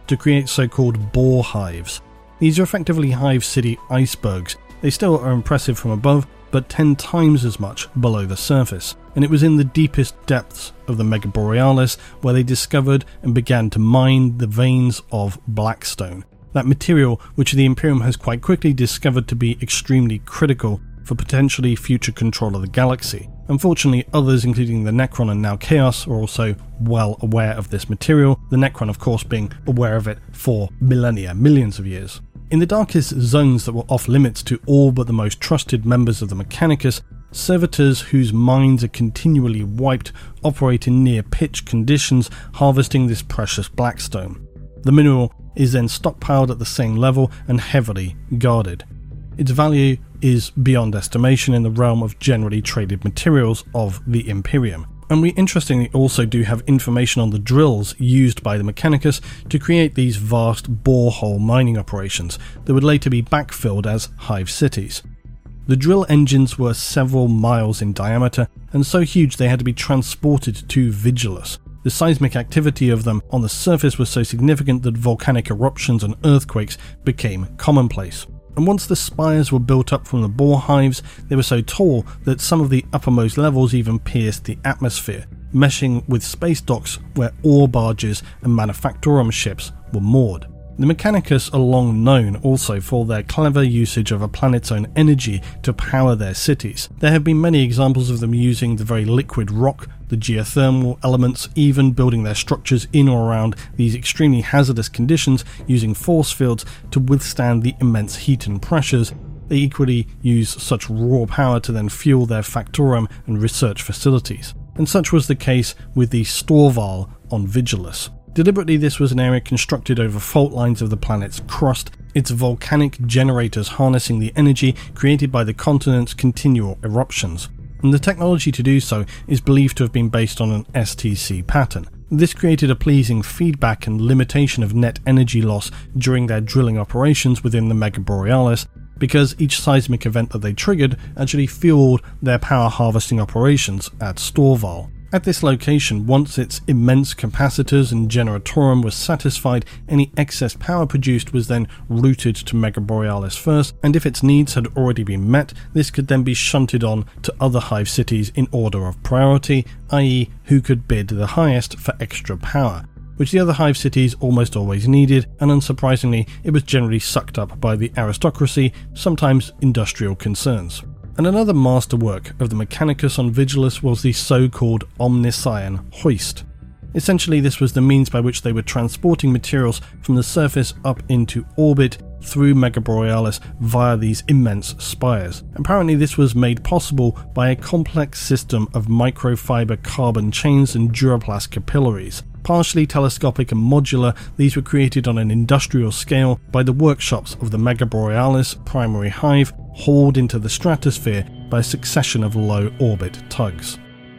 to create so-called boar hives. These are effectively Hive City icebergs. They still are impressive from above, but 10 times as much below the surface. And it was in the deepest depths of the Mega Borealis where they discovered and began to mine the veins of blackstone, that material which the Imperium has quite quickly discovered to be extremely critical for potentially future control of the galaxy. Unfortunately, others, including the Necron and now Chaos, are also well aware of this material, the Necron of course being aware of it for millennia, millions of years. In the darkest zones that were off limits to all but the most trusted members of the Mechanicus, servitors whose minds are continually wiped operate in near pitch conditions, harvesting this precious blackstone. The mineral is then stockpiled at the same level and heavily guarded. Its value is beyond estimation in the realm of generally traded materials of the Imperium. And we interestingly also do have information on the drills used by the Mechanicus to create these vast borehole mining operations that would later be backfilled as hive cities. The drill engines were several miles in diameter and so huge they had to be transported to Vigilus. The seismic activity of them on the surface was so significant that volcanic eruptions and earthquakes became commonplace. And once the spires were built up from the boar hives, they were so tall that some of the uppermost levels even pierced the atmosphere, meshing with space docks where ore barges and manufactorum ships were moored. The Mechanicus are long known also for their clever usage of a planet's own energy to power their cities. There have been many examples of them using the very liquid rock, the geothermal elements, even building their structures in or around these extremely hazardous conditions using force fields to withstand the immense heat and pressures. They equally use such raw power to then fuel their factorum and research facilities. And such was the case with the Storval on Vigilus. Deliberately, this was an area constructed over fault lines of the planet's crust, its volcanic generators harnessing the energy created by the continent's continual eruptions. And the technology to do so is believed to have been based on an STC pattern. This created a pleasing feedback and limitation of net energy loss during their drilling operations within the Mega Borealis, because each seismic event that they triggered actually fueled their power harvesting operations at Storval. At this location, once its immense capacitors and generatorum were satisfied, any excess power produced was then routed to Mega Borealis first, and if its needs had already been met, this could then be shunted on to other hive cities in order of priority, i.e. who could bid the highest for extra power, which the other hive cities almost always needed, and unsurprisingly it was generally sucked up by the aristocracy, sometimes industrial concerns. And another masterwork of the Mechanicus on Vigilus was the so-called Omnissian hoist. Essentially, this was the means by which they were transporting materials from the surface up into orbit through Mega Borealis via these immense spires. Apparently, this was made possible by a complex system of microfiber carbon chains and Duraplast capillaries. Partially telescopic and modular, these were created on an industrial scale by the workshops of the Mega Borealis primary hive, hauled into the stratosphere by a succession of low-orbit tugs.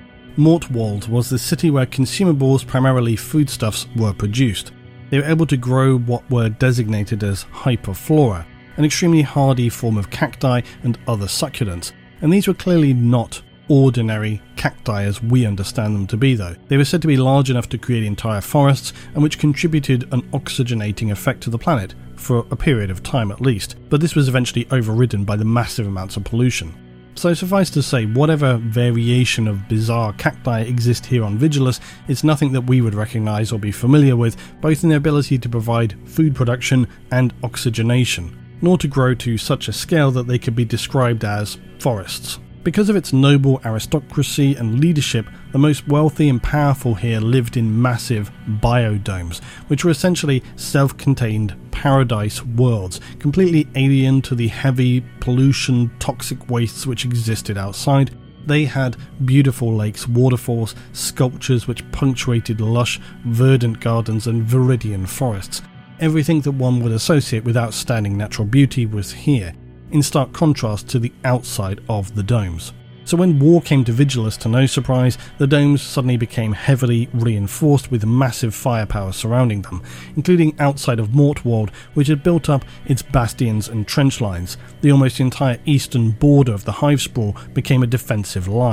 Mortwald was the city where consumables, primarily foodstuffs, were produced. They were able to grow what were designated as hyperflora, an extremely hardy form of cacti and other succulents, and these were clearly not ordinary cacti as we understand them to be though. They were said to be large enough to create entire forests and which contributed an oxygenating effect to the planet, for a period of time at least, but this was eventually overridden by the massive amounts of pollution. So suffice to say, whatever variation of bizarre cacti exist here on Vigilus, it's nothing that we would recognise or be familiar with, both in their ability to provide food production and oxygenation, nor to grow to such a scale that they could be described as forests. Because of its noble aristocracy and leadership, the most wealthy and powerful here lived in massive biodomes, which were essentially self-contained paradise worlds, completely alien to the heavy pollution, toxic wastes which existed outside. They had beautiful lakes, waterfalls, sculptures which punctuated lush, verdant gardens and viridian forests. Everything that one would associate with outstanding natural beauty was here, in stark contrast to the outside of the domes. So when war came to Vigilus, to no surprise, the domes suddenly became heavily reinforced with massive firepower surrounding them, including outside of Mortwald, which had built up its bastions and trench lines. The almost entire eastern border of the hive sprawl became a defensive line.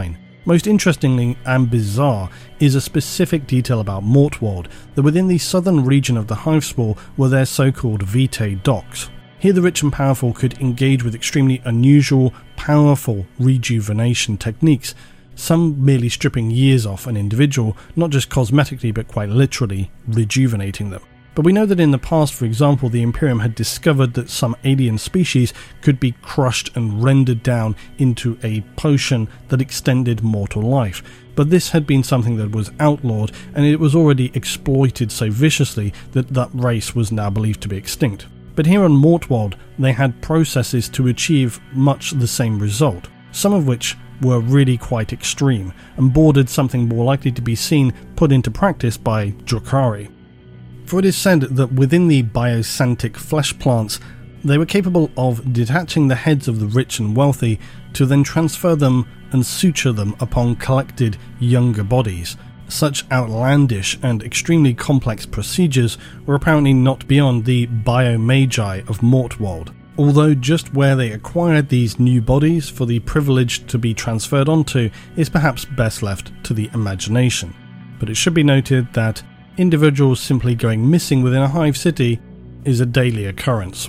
Most interestingly and bizarre is a specific detail about Mortwald, that within the southern region of the Hivespore were their so-called Vitae docks. Here the rich and powerful could engage with extremely unusual, powerful rejuvenation techniques, some merely stripping years off an individual, not just cosmetically but quite literally rejuvenating them. But we know that in the past, for example, the Imperium had discovered that some alien species could be crushed and rendered down into a potion that extended mortal life. But this had been something that was outlawed, and it was already exploited so viciously that that race was now believed to be extinct. But here on Mortwald, they had processes to achieve much the same result, some of which were really quite extreme, and bordered something more likely to be seen put into practice by Drukhari. For it is said that within the biosantic flesh plants, they were capable of detaching the heads of the rich and wealthy to then transfer them and suture them upon collected younger bodies. Such outlandish and extremely complex procedures were apparently not beyond the biomagi of Mortwald, although just where they acquired these new bodies for the privilege to be transferred onto is perhaps best left to the imagination. But it should be noted that individuals simply going missing within a hive city is a daily occurrence.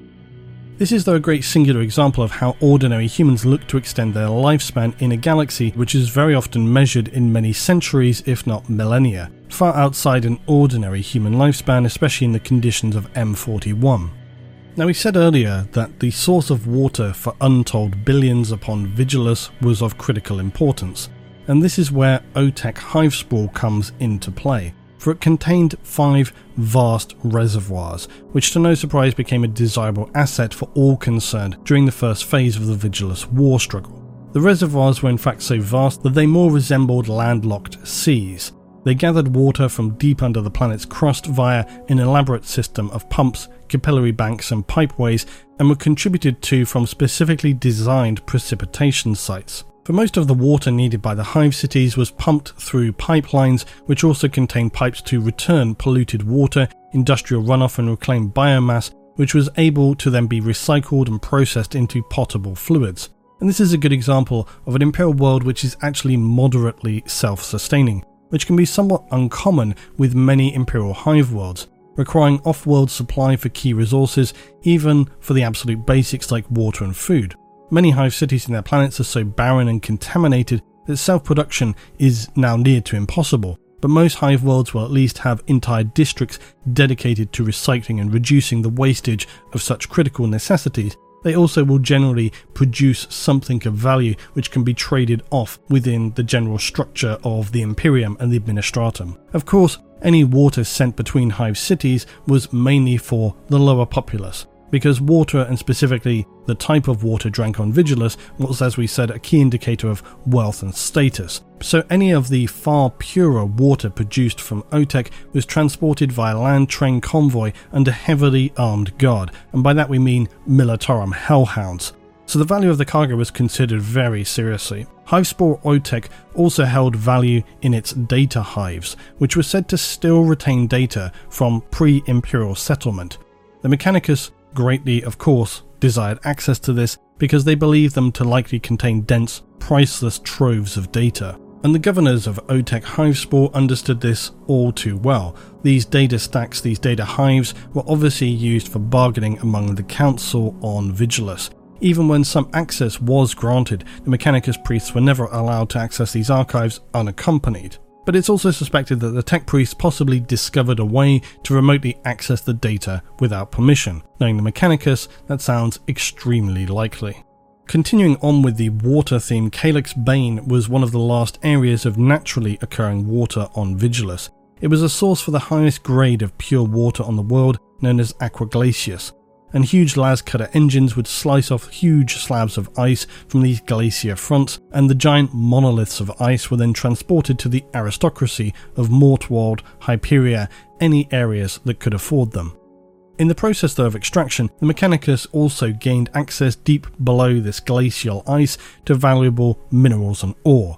This is though a great singular example of how ordinary humans look to extend their lifespan in a galaxy which is very often measured in many centuries if not millennia, far outside an ordinary human lifespan, especially in the conditions of M41. Now we said earlier that the source of water for untold billions upon Vigilus was of critical importance, and this is where Otek Hivespore comes into play, for it contained 5 vast reservoirs, which to no surprise became a desirable asset for all concerned during the first phase of the Vigilus war struggle. The reservoirs were in fact so vast that they more resembled landlocked seas. They gathered water from deep under the planet's crust via an elaborate system of pumps, capillary banks and pipeways, and were contributed to from specifically designed precipitation sites. For most of the water needed by the hive cities was pumped through pipelines, which also contained pipes to return polluted water, industrial runoff and reclaimed biomass, which was able to then be recycled and processed into potable fluids. And this is a good example of an Imperial world which is actually moderately self-sustaining, which can be somewhat uncommon with many Imperial hive worlds, requiring off-world supply for key resources, even for the absolute basics like water and food. Many hive cities in their planets are so barren and contaminated that self-production is now near to impossible, but most hive worlds will at least have entire districts dedicated to recycling and reducing the wastage of such critical necessities. They also will generally produce something of value which can be traded off within the general structure of the Imperium and the Administratum. Of course, any water sent between hive cities was mainly for the lower populace, because water, and specifically the type of water drank on Vigilus, was, as we said, a key indicator of wealth and status. So any of the far purer water produced from Otek was transported via land train convoy under heavily armed guard, and by that we mean Militarum Hellhounds. So the value of the cargo was considered very seriously. Hivespore Otek also held value in its data hives, which were said to still retain data from pre-imperial settlement. The Mechanicus greatly, of course, desired access to this because they believed them to likely contain dense, priceless troves of data. And the governors of Otek Hivespore understood this all too well. These data stacks, these data hives, were obviously used for bargaining among the council on Vigilus. Even when some access was granted, the Mechanicus priests were never allowed to access these archives unaccompanied. But it's also suspected that the tech priests possibly discovered a way to remotely access the data without permission. Knowing the Mechanicus, that sounds extremely likely. Continuing on with the water theme, Calyx Bane was one of the last areas of naturally occurring water on Vigilus. It was a source for the highest grade of pure water on the world, known as Aqua Glacius, and huge lascutter engines would slice off huge slabs of ice from these glacier fronts, and the giant monoliths of ice were then transported to the aristocracy of Mortwald, Hyperia, any areas that could afford them. In the process though of extraction, the Mechanicus also gained access deep below this glacial ice to valuable minerals and ore.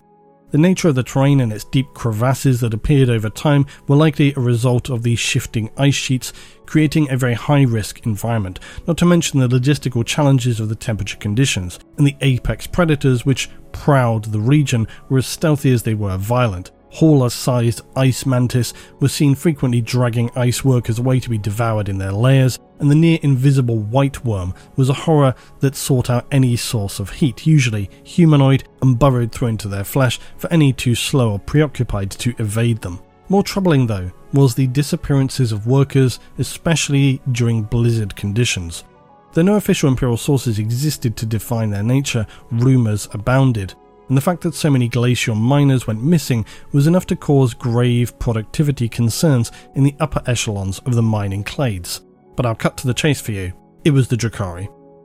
The nature of the terrain and its deep crevasses that appeared over time were likely a result of the shifting ice sheets, creating a very high-risk environment, not to mention the logistical challenges of the temperature conditions, and the apex predators which prowled the region were as stealthy as they were violent. Hauler-sized ice mantis were seen frequently dragging ice workers away to be devoured in their lairs, and the near-invisible white worm was a horror that sought out any source of heat, usually humanoid, and burrowed through into their flesh for any too slow or preoccupied to evade them. More troubling, though, was the disappearances of workers, especially during blizzard conditions. Though no official Imperial sources existed to define their nature, rumours abounded, and the fact that so many glacial miners went missing was enough to cause grave productivity concerns in the upper echelons of the mining clades. But I'll cut to the chase for you. It was the Drukhari.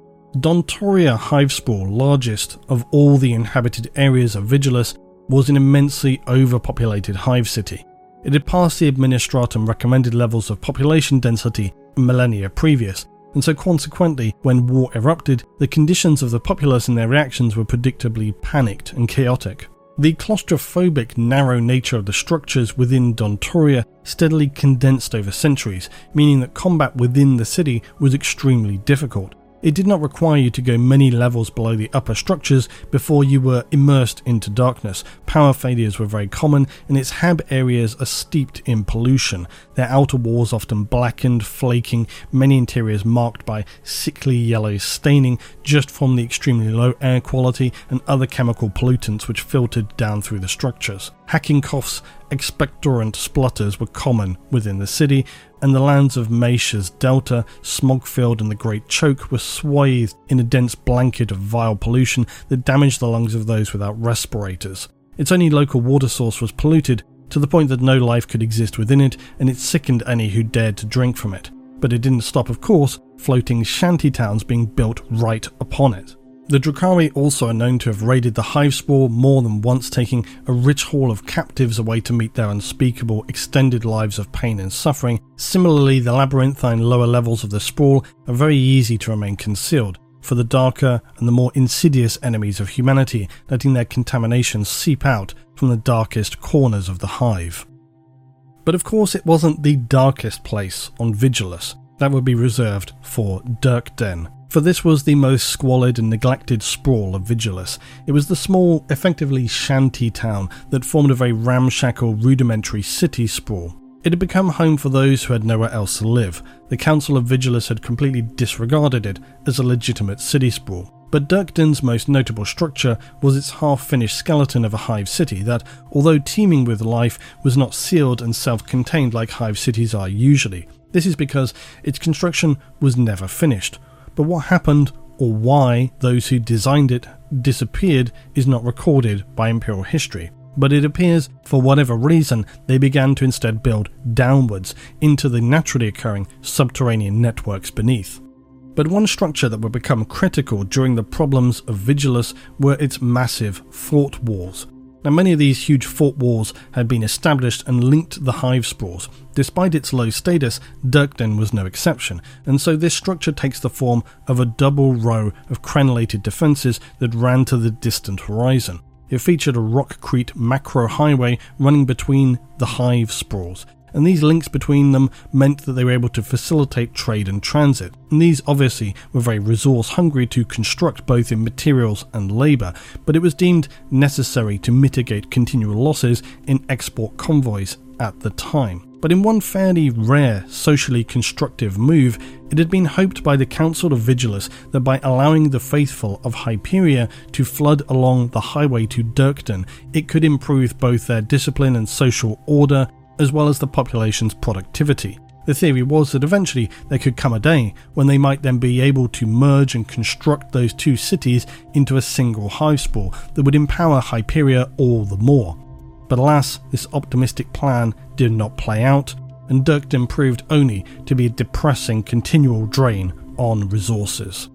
Dontoria Hivespoor, largest of all the inhabited areas of Vigilus, was an immensely overpopulated hive city. It had passed the Administratum recommended levels of population density millennia previous, and so consequently, when war erupted, the conditions of the populace and their reactions were predictably panicked and chaotic. The claustrophobic, narrow nature of the structures within Dontoria steadily condensed over centuries, meaning that combat within the city was extremely difficult. It did not require you to go many levels below the upper structures before you were immersed into darkness. Power failures were very common, and its hab areas are steeped in pollution, their outer walls often blackened, flaking, many interiors marked by sickly yellow staining just from the extremely low air quality and other chemical pollutants which filtered down through the structures. Hacking coughs, expectorant splutters were common within the city, and the lands of Macia's Delta, Smogfield and the Great Choke were swathed in a dense blanket of vile pollution that damaged the lungs of those without respirators. Its only local water source was polluted, to the point that no life could exist within it, and it sickened any who dared to drink from it. But it didn't stop, of course, floating shanty towns being built right upon it. The Drukhari also are known to have raided the Hivespoor more than once, taking a rich haul of captives away to meet their unspeakable, extended lives of pain and suffering. Similarly, the labyrinthine lower levels of the sprawl are very easy to remain concealed for the darker and the more insidious enemies of humanity, letting their contaminations seep out from the darkest corners of the hive. But of course it wasn't the darkest place on Vigilus. That would be reserved for Dirkden. For this was the most squalid and neglected sprawl of Vigilus. It was the small, effectively shanty town that formed a very ramshackle, rudimentary city sprawl. It had become home for those who had nowhere else to live. The Council of Vigilus had completely disregarded it as a legitimate city sprawl. But Dirkden's most notable structure was its half-finished skeleton of a hive city that, although teeming with life, was not sealed and self-contained like hive cities are usually. This is because its construction was never finished. But what happened, or why those who designed it disappeared, is not recorded by Imperial history. But it appears, for whatever reason, they began to instead build downwards into the naturally occurring subterranean networks beneath. But one structure that would become critical during the problems of Vigilus were its massive fort walls. Now, many of these huge fort walls had been established and linked the hive sprawls. Despite its low status, Dirkden was no exception, and so this structure takes the form of a double row of crenellated defences that ran to the distant horizon. It featured a rockcrete macro highway running between the hive sprawls, and these links between them meant that they were able to facilitate trade and transit. And these obviously were very resource hungry to construct both in materials and labour, but it was deemed necessary to mitigate continual losses in export convoys at the time. But in one fairly rare, socially constructive move, it had been hoped by the Council of Vigilus that by allowing the faithful of Hyperia to flood along the highway to Dirkden, it could improve both their discipline and social order, as well as the population's productivity. The theory was that eventually there could come a day when they might then be able to merge and construct those two cities into a single hive sprawl that would empower Hyperia all the more. But alas, this optimistic plan did not play out, and Dirkden proved only to be a depressing continual drain on resources.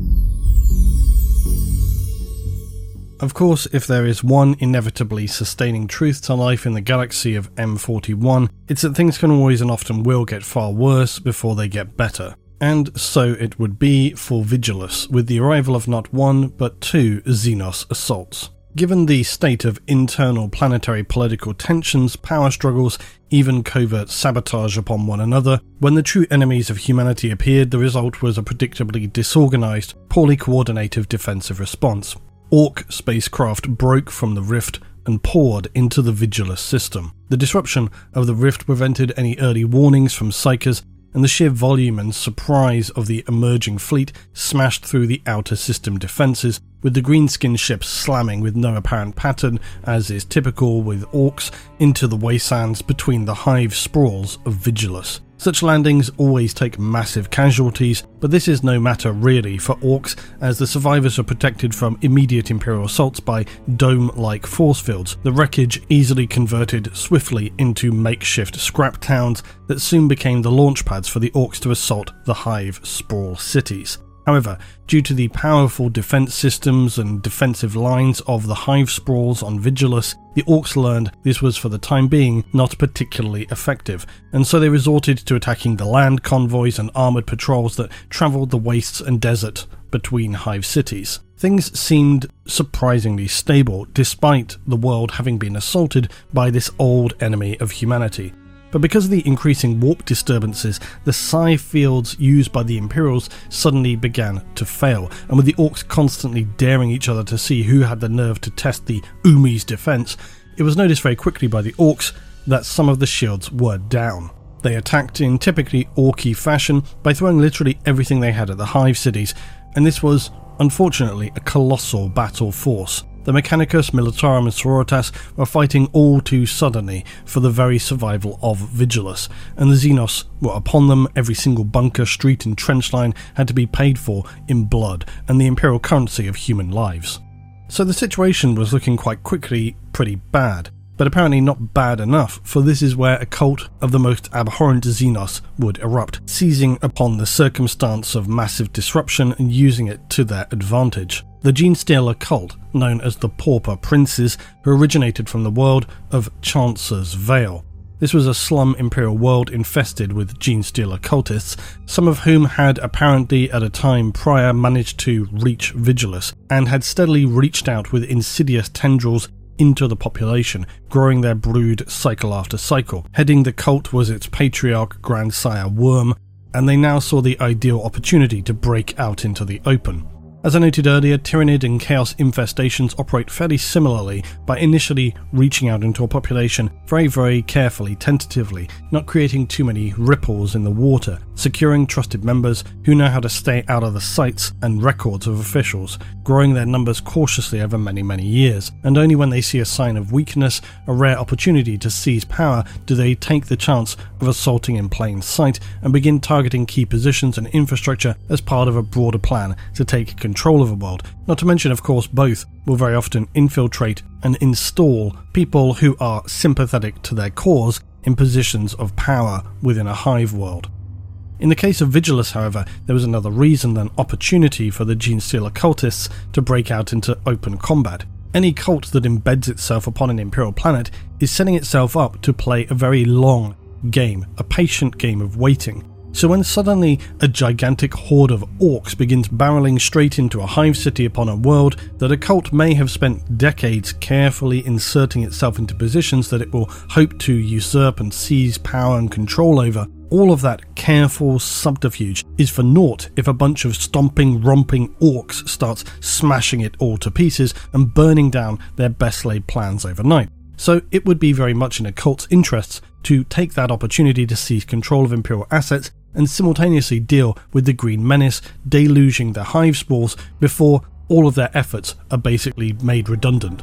Of course, if there is one inevitably sustaining truth to life in the galaxy of M41, it's that things can always and often will get far worse before they get better. And so it would be for Vigilus, with the arrival of not one, but two Xenos assaults. Given the state of internal planetary political tensions, power struggles, even covert sabotage upon one another, when the true enemies of humanity appeared, the result was a predictably disorganized, poorly coordinated defensive response. Orc spacecraft broke from the rift and poured into the Vigilus system. The disruption of the rift prevented any early warnings from Psykers, and the sheer volume and surprise of the emerging fleet smashed through the outer system defences, with the greenskin ships slamming with no apparent pattern, as is typical with orcs, into the wastelands between the hive sprawls of Vigilus. Such landings always take massive casualties, but this is no matter really for orcs, as the survivors are protected from immediate Imperial assaults by dome-like force fields, the wreckage easily converted swiftly into makeshift scrap towns that soon became the launch pads for the orcs to assault the hive sprawl cities. However, due to the powerful defence systems and defensive lines of the hive sprawls on Vigilus, the orcs learned this was for the time being not particularly effective, and so they resorted to attacking the land convoys and armoured patrols that travelled the wastes and desert between hive cities. Things seemed surprisingly stable, despite the world having been assaulted by this old enemy of humanity. But because of the increasing warp disturbances, the psi fields used by the Imperials suddenly began to fail, and with the orcs constantly daring each other to see who had the nerve to test the Umi's defense, it was noticed very quickly by the orcs that some of the shields were down. They attacked in typically orky fashion by throwing literally everything they had at the hive cities, and this was, unfortunately, a colossal battle force. The Mechanicus, Militarum and Sororitas were fighting all too suddenly for the very survival of Vigilus, and the Xenos were upon them. Every single bunker, street and trench line had to be paid for in blood and the imperial currency of human lives. So the situation was looking quite quickly pretty bad, but apparently not bad enough, for this is where a cult of the most abhorrent Xenos would erupt, seizing upon the circumstance of massive disruption and using it to their advantage. The Genestealer cult, known as the Pauper Princes, who originated from the world of Chancer's Vale. This was a slum imperial world infested with Genestealer cultists, some of whom had apparently at a time prior managed to reach Vigilus, and had steadily reached out with insidious tendrils into the population, growing their brood cycle after cycle. Heading the cult was its patriarch grandsire Worm, and they now saw the ideal opportunity to break out into the open. As I noted earlier, Tyranid and Chaos infestations operate fairly similarly by initially reaching out into a population very carefully, tentatively, not creating too many ripples in the water, securing trusted members who know how to stay out of the sights and records of officials, growing their numbers cautiously over many years, and only when they see a sign of weakness, a rare opportunity to seize power, do they take the chance of assaulting in plain sight and begin targeting key positions and infrastructure as part of a broader plan to take control of a world. Not to mention, of course, both will very often infiltrate and install people who are sympathetic to their cause in positions of power within a hive world. In the case of Vigilus, however, there was another reason than opportunity for the Genestealer cultists to break out into open combat. Any cult that embeds itself upon an imperial planet is setting itself up to play a very long game, a patient game of waiting. So when suddenly a gigantic horde of orcs begins barreling straight into a hive city upon a world that a cult may have spent decades carefully inserting itself into positions that it will hope to usurp and seize power and control over, all of that careful subterfuge is for naught if a bunch of stomping, romping orcs starts smashing it all to pieces and burning down their best laid plans overnight. So it would be very much in a cult's interests to take that opportunity to seize control of imperial assets and simultaneously deal with the Green Menace deluging their hive spores before all of their efforts are basically made redundant.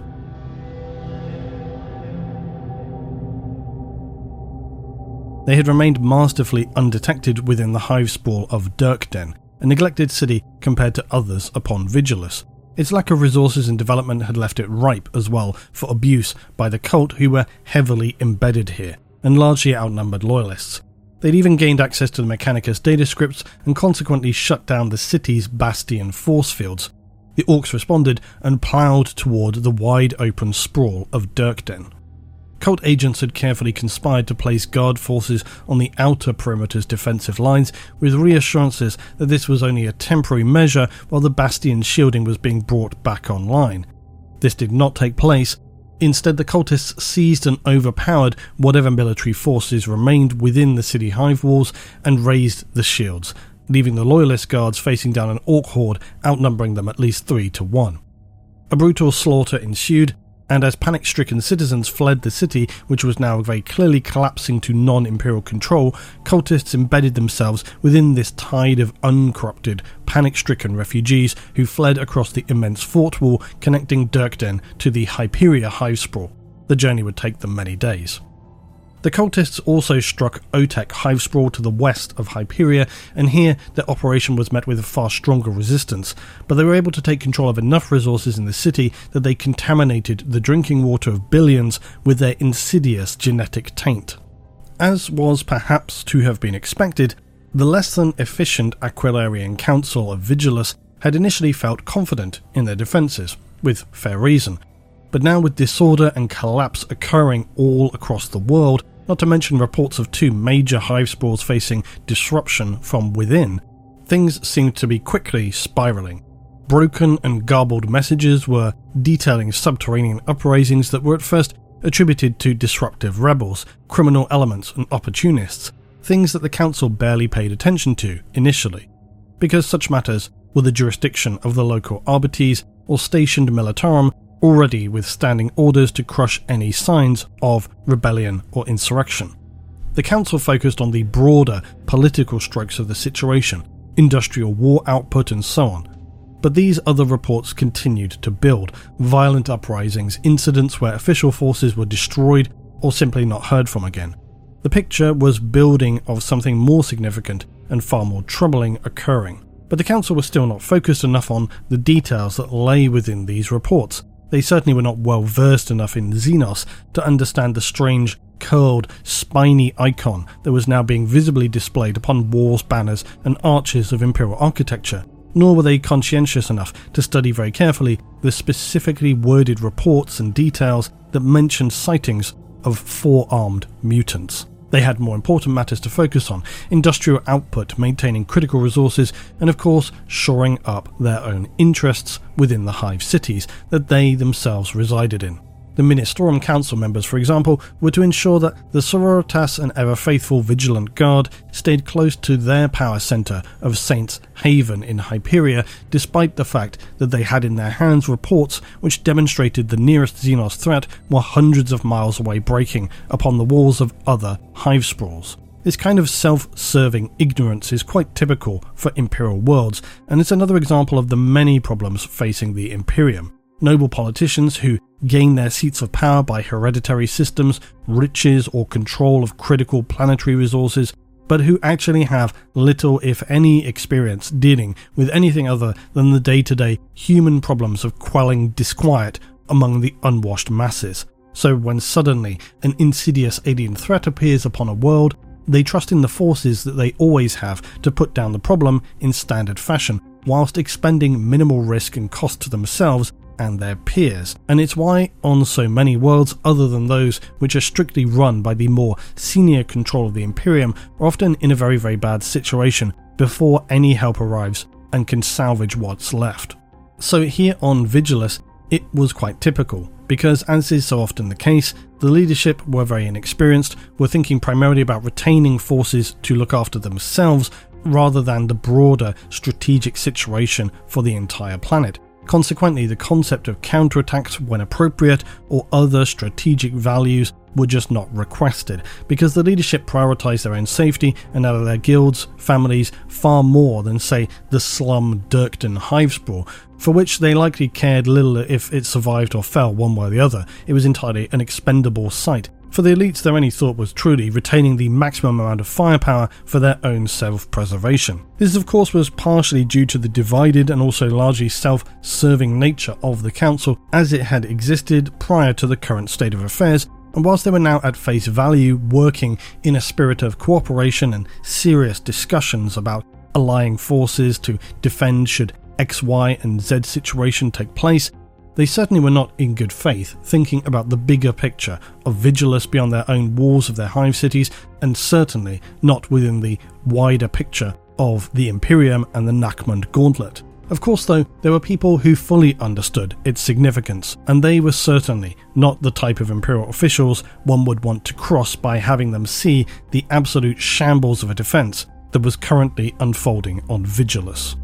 They had remained masterfully undetected within the hive sprawl of Dirkden, a neglected city compared to others upon Vigilus. Its lack of resources and development had left it ripe as well for abuse by the cult, who were heavily embedded here, and largely outnumbered loyalists. They'd even gained access to the Mechanicus data scripts and consequently shut down the city's bastion force fields. The orcs responded and ploughed toward the wide open sprawl of Dirkden. Cult agents had carefully conspired to place guard forces on the outer perimeter's defensive lines, with reassurances that this was only a temporary measure while the bastion's shielding was being brought back online. This did not take place. Instead, the cultists seized and overpowered whatever military forces remained within the city hive walls and raised the shields, leaving the loyalist guards facing down an orc horde outnumbering them at least 3-1. A brutal slaughter ensued, and as panic-stricken citizens fled the city, which was now very clearly collapsing to non-imperial control, cultists embedded themselves within this tide of uncorrupted, panic-stricken refugees who fled across the immense fort wall connecting Dirkden to the Hyperia hive sprawl. The journey would take them many days. The cultists also struck Otek hive sprawl to the west of Hyperia, and here their operation was met with a far stronger resistance, but they were able to take control of enough resources in the city that they contaminated the drinking water of billions with their insidious genetic taint. As was perhaps to have been expected, the less than efficient Aquilarian Council of Vigilus had initially felt confident in their defences, with fair reason. But now with disorder and collapse occurring all across the world, not to mention reports of 2 major hive sprawls facing disruption from within, things seemed to be quickly spiralling. Broken and garbled messages were detailing subterranean uprisings that were at first attributed to disruptive rebels, criminal elements and opportunists, things that the council barely paid attention to initially, because such matters were the jurisdiction of the local arbites or stationed militarum, already withstanding orders to crush any signs of rebellion or insurrection. The council focused on the broader political strokes of the situation, industrial war output and so on. But these other reports continued to build, violent uprisings, incidents where official forces were destroyed or simply not heard from again. The picture was building of something more significant and far more troubling occurring. But the council was still not focused enough on the details that lay within these reports. They certainly were not well versed enough in Xenos to understand the strange, curled, spiny icon that was now being visibly displayed upon walls, banners, and arches of Imperial architecture, nor were they conscientious enough to study very carefully the specifically worded reports and details that mentioned sightings of 4-armed mutants. They had more important matters to focus on: industrial output, maintaining critical resources, and of course shoring up their own interests within the hive cities that they themselves resided in. The Ministorum Council members, for example, were to ensure that the Sororitas and ever-faithful Vigilant Guard stayed close to their power centre of Saints Haven in Hyperia, despite the fact that they had in their hands reports which demonstrated the nearest Xenos threat were hundreds of miles away, breaking upon the walls of other hive sprawls. This kind of self-serving ignorance is quite typical for Imperial worlds, and it's another example of the many problems facing the Imperium. Noble politicians who gain their seats of power by hereditary systems, riches or control of critical planetary resources, but who actually have little if any experience dealing with anything other than the day-to-day human problems of quelling disquiet among the unwashed masses. So when suddenly an insidious alien threat appears upon a world, they trust in the forces that they always have to put down the problem in standard fashion, whilst expending minimal risk and cost to themselves and their peers. And it's why on so many worlds other than those which are strictly run by the more senior control of the Imperium are often in a very, very bad situation before any help arrives and can salvage what's left. So here on Vigilus, it was quite typical, because as is so often the case, the leadership were very inexperienced, were thinking primarily about retaining forces to look after themselves rather than the broader strategic situation for the entire planet. Consequently, the concept of counterattacks when appropriate or other strategic values were just not requested, because the leadership prioritised their own safety and that of their guilds, families, far more than, say, the slum Dirkden hive sprawl, for which they likely cared little if it survived or fell one way or the other. It was entirely an expendable site. For the elites, their only thought was truly retaining the maximum amount of firepower for their own self-preservation. This, of course, was partially due to the divided and also largely self-serving nature of the council as it had existed prior to the current state of affairs, and whilst they were now at face value working in a spirit of cooperation and serious discussions about allying forces to defend should X, Y and Z situation take place, they certainly were not in good faith thinking about the bigger picture of Vigilus beyond their own walls of their hive cities, and certainly not within the wider picture of the Imperium and the Nachmund Gauntlet. Of course though, there were people who fully understood its significance, and they were certainly not the type of Imperial officials one would want to cross by having them see the absolute shambles of a defence that was currently unfolding on Vigilus.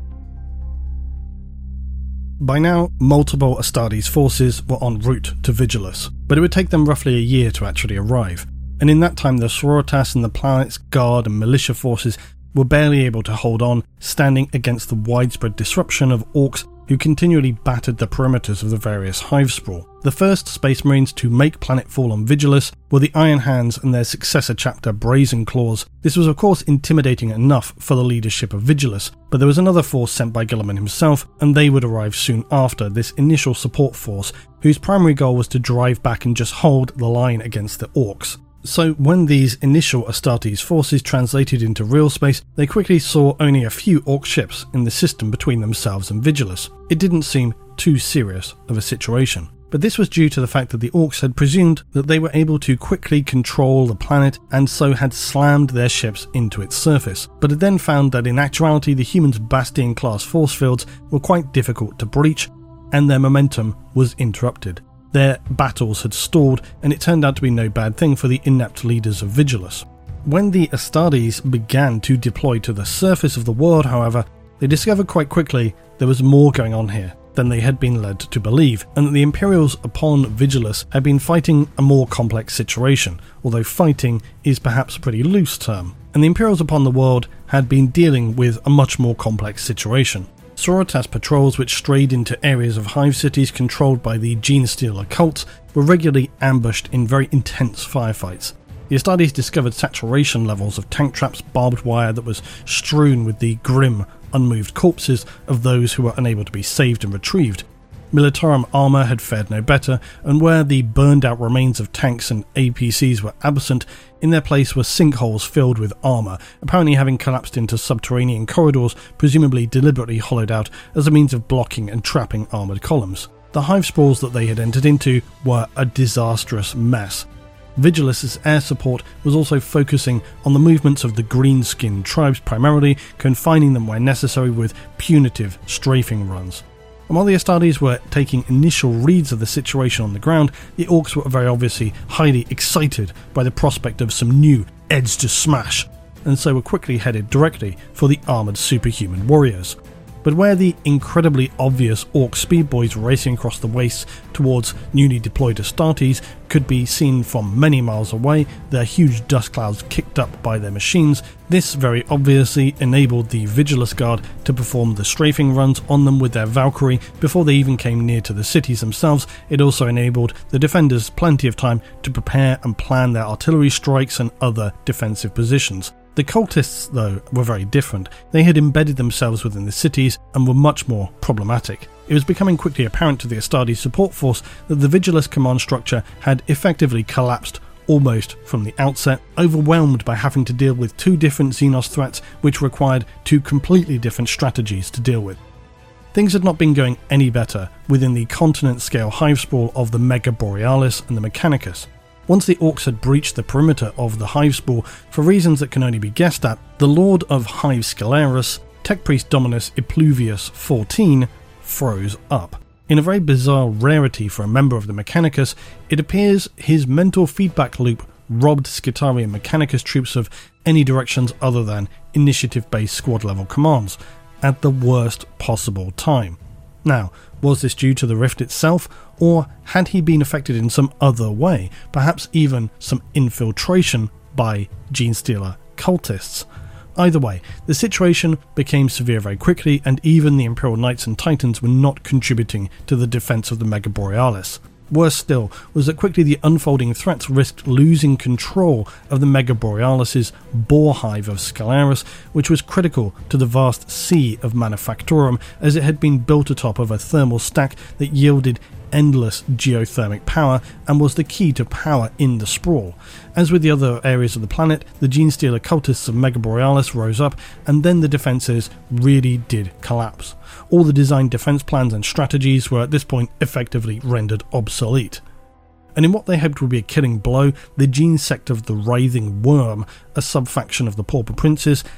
By now, multiple Astartes forces were en route to Vigilus, but it would take them roughly a year to actually arrive, and in that time the Sororitas and the planet's guard and militia forces were barely able to hold on, standing against the widespread disruption of Orcs who continually battered the perimeters of the various hive sprawl. The first Space Marines to make planetfall on Vigilus were the Iron Hands and their successor chapter Brazen Claws. This was of course intimidating enough for the leadership of Vigilus, but there was another force sent by Guilliman himself, and they would arrive soon after this initial support force, whose primary goal was to drive back and just hold the line against the Orcs. So when these initial Astartes forces translated into real space, they quickly saw only a few Orc ships in the system between themselves and Vigilus. It didn't seem too serious of a situation. But this was due to the fact that the Orcs had presumed that they were able to quickly control the planet and so had slammed their ships into its surface, but had then found that in actuality the humans' Bastion-class force fields were quite difficult to breach, and their momentum was interrupted. Their battles had stalled, and it turned out to be no bad thing for the inept leaders of Vigilus. When the Astartes began to deploy to the surface of the world, however, they discovered quite quickly there was more going on here than they had been led to believe, and that the Imperials upon Vigilus had been fighting a more complex situation, although fighting is perhaps a pretty loose term, and the Imperials upon the world had been dealing with a much more complex situation. Sororitas patrols which strayed into areas of hive cities controlled by the Genestealer cults were regularly ambushed in very intense firefights. The Astartes discovered saturation levels of tank traps, barbed wire that was strewn with the grim, unmoved corpses of those who were unable to be saved and retrieved. Militarum armour had fared no better, and where the burned out remains of tanks and APCs were absent, in their place were sinkholes filled with armour, apparently having collapsed into subterranean corridors, presumably deliberately hollowed out as a means of blocking and trapping armoured columns. The hive sprawls that they had entered into were a disastrous mess. Vigilus' air support was also focusing on the movements of the green-skinned tribes primarily, confining them where necessary with punitive strafing runs. And while the Astartes were taking initial reads of the situation on the ground, the Orcs were very obviously highly excited by the prospect of some new Eds to smash, and so were quickly headed directly for the armoured superhuman warriors. But where the incredibly obvious Orc speed boys racing across the wastes towards newly deployed Astartes could be seen from many miles away, their huge dust clouds kicked up by their machines, this very obviously enabled the Vigilus Guard to perform the strafing runs on them with their Valkyrie before they even came near to the cities themselves. It also enabled the defenders plenty of time to prepare and plan their artillery strikes and other defensive positions. The cultists, though, were very different. They had embedded themselves within the cities and were much more problematic. It was becoming quickly apparent to the Astartes support force that the Vigilus command structure had effectively collapsed almost from the outset, overwhelmed by having to deal with two different Xenos threats which required two completely different strategies to deal with. Things had not been going any better within the continent-scale hive sprawl of the Mega Borealis and the Mechanicus. Once the Orcs had breached the perimeter of the hive sprawl for reasons that can only be guessed at, the Lord of Hive Scalaris, Tech Priest Dominus Epluvius XIV, froze up. In a very bizarre rarity for a member of the Mechanicus, it appears his mental feedback loop robbed Skitarii and Mechanicus troops of any directions other than initiative-based squad-level commands, at the worst possible time. Now, was this due to the rift itself, or had he been affected in some other way, perhaps even some infiltration by Genestealer cultists? Either way, the situation became severe very quickly, and even the Imperial Knights and Titans were not contributing to the defence of the Mega Borealis. Worse still was that quickly the unfolding threats risked losing control of the Mega Borealis' boar hive of Scalaris, which was critical to the vast sea of Manufactorum, as it had been built atop of a thermal stack that yielded endless geothermic power and was the key to power in the sprawl. As with the other areas of the planet, the Genestealer cultists of Mega Borealis rose up, and then the defences really did collapse. All the designed defence plans and strategies were at this point effectively rendered obsolete. And in what they hoped would be a killing blow, the gene sect of the Writhing Worm, a sub-faction of the Pauper Princes,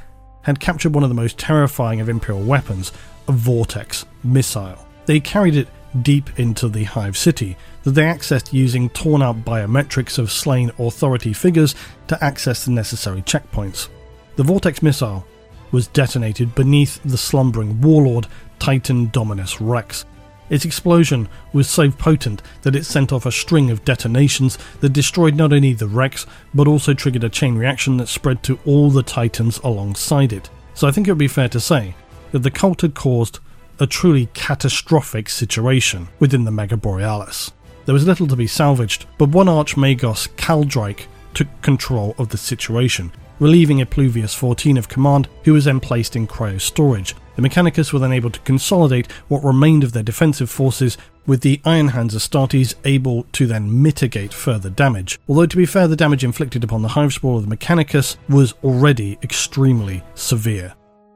had captured one of the most terrifying of Imperial weapons, a Vortex missile. They carried it deep into the Hive City, that they accessed using torn-out biometrics of slain Authority figures to access the necessary checkpoints. The Vortex missile was detonated beneath the slumbering warlord Titan Dominus Rex. Its explosion was so potent that it sent off a string of detonations that destroyed not only the Rex, but also triggered a chain reaction that spread to all the Titans alongside it. So I think it would be fair to say that the cult had caused a truly catastrophic situation within the Mega Borealis. There was little to be salvaged, but one Archmagos, Kaldrike, took control of the situation, relieving Epluvius 14 of command, who was then placed in cryo-storage. The Mechanicus were then able to consolidate what remained of their defensive forces, with the Iron Hands Astartes able to then mitigate further damage. Although to be fair, the damage inflicted upon the Hive Sprawl of the Mechanicus was already extremely severe.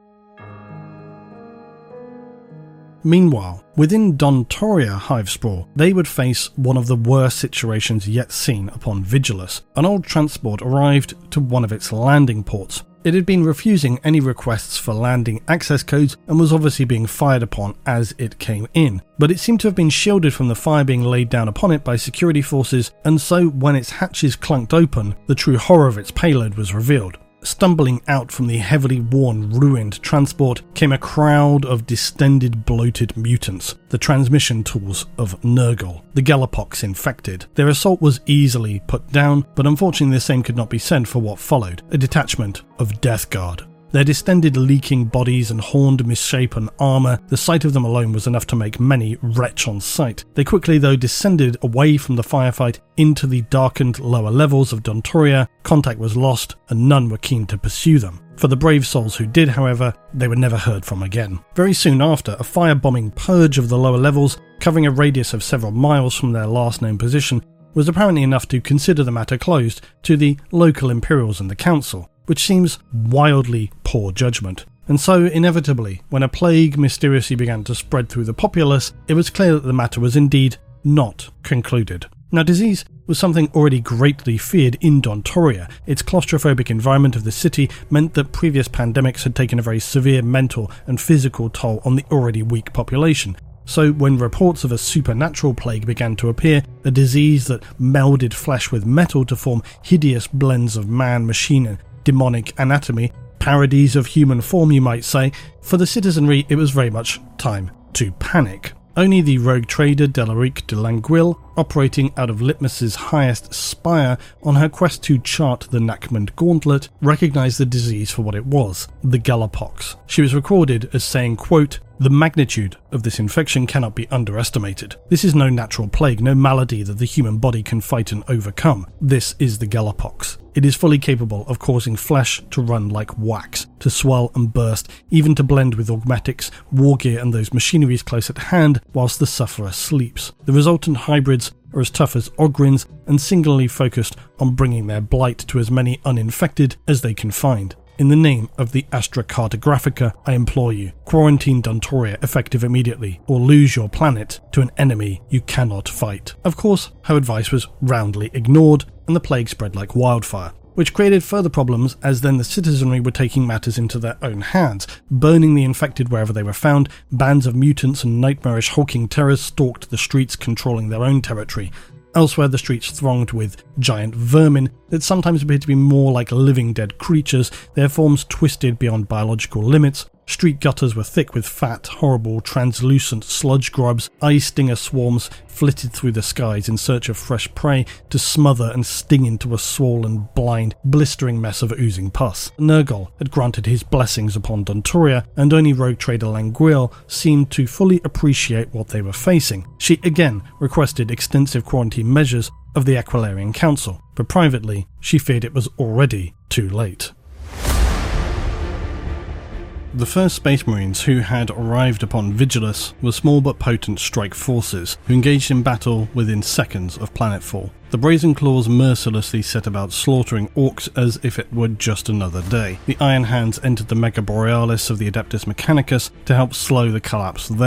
Meanwhile, within Dontoria Hive Sprawl, they would face one of the worst situations yet seen upon Vigilus. An old transport arrived to one of its landing ports. It had been refusing any requests for landing access codes and was obviously being fired upon as it came in, but it seemed to have been shielded from the fire being laid down upon it by security forces, and so when its hatches clunked open, the true horror of its payload was revealed. Stumbling out from the heavily worn, ruined transport came a crowd of distended, bloated mutants, the transmission tools of Nurgle, the Galapox infected. Their assault was easily put down, but unfortunately the same could not be said for what followed, a detachment of Death Guard. Their distended, leaking bodies and horned, misshapen armour, the sight of them alone was enough to make many retch on sight. They quickly, though, descended away from the firefight into the darkened lower levels of Dontoria. Contact was lost, and none were keen to pursue them. For the brave souls who did, however, they were never heard from again. Very soon after, a firebombing purge of the lower levels, covering a radius of several miles from their last known position, was apparently enough to consider the matter closed to the local Imperials and the Council, which seems wildly poor judgment. And so, inevitably, when a plague mysteriously began to spread through the populace, it was clear that the matter was indeed not concluded. Now, disease was something already greatly feared in Dontoria. Its claustrophobic environment of the city meant that previous pandemics had taken a very severe mental and physical toll on the already weak population. So when reports of a supernatural plague began to appear, a disease that melded flesh with metal to form hideous blends of man, machine and demonic anatomy, parodies of human form you might say, for the citizenry it was very much time to panic. Only the rogue trader Delarique de Languille, operating out of Litmus's highest spire on her quest to chart the Nakmund Gauntlet, recognised the disease for what it was, the Galapox. She was recorded as saying, quote, "The magnitude of this infection cannot be underestimated. This is no natural plague, no malady that the human body can fight and overcome. This is the Galapox. It is fully capable of causing flesh to run like wax, to swell and burst, even to blend with augmetics, war gear and those machineries close at hand whilst the sufferer sleeps. The resultant hybrids are as tough as Ogrins and singularly focused on bringing their blight to as many uninfected as they can find. In the name of the Astra Cartographica, I implore you, quarantine Dontoria effective immediately, or lose your planet to an enemy you cannot fight." Of course, her advice was roundly ignored, and the plague spread like wildfire, which created further problems as then the citizenry were taking matters into their own hands, burning the infected wherever they were found. Bands of mutants and nightmarish hulking terrors stalked the streets, controlling their own territory. Elsewhere, the streets thronged with giant vermin that sometimes appeared to be more like living dead creatures, their forms twisted beyond biological limits. Street gutters were thick with fat, horrible, translucent sludge grubs. Eye stinger swarms flitted through the skies in search of fresh prey to smother and sting into a swollen, blind, blistering mess of oozing pus. Nurgle had granted his blessings upon Dontoria, and only rogue trader Languille seemed to fully appreciate what they were facing. She again requested extensive quarantine measures of the Aquilarian Council, but privately she feared it was already too late. The first Space Marines who had arrived upon Vigilus were small but potent strike forces, who engaged in battle within seconds of planetfall. The Brazen Claws mercilessly set about slaughtering orcs as if it were just another day. The Iron Hands entered the Mega Borealis of the Adeptus Mechanicus to help slow the collapse there,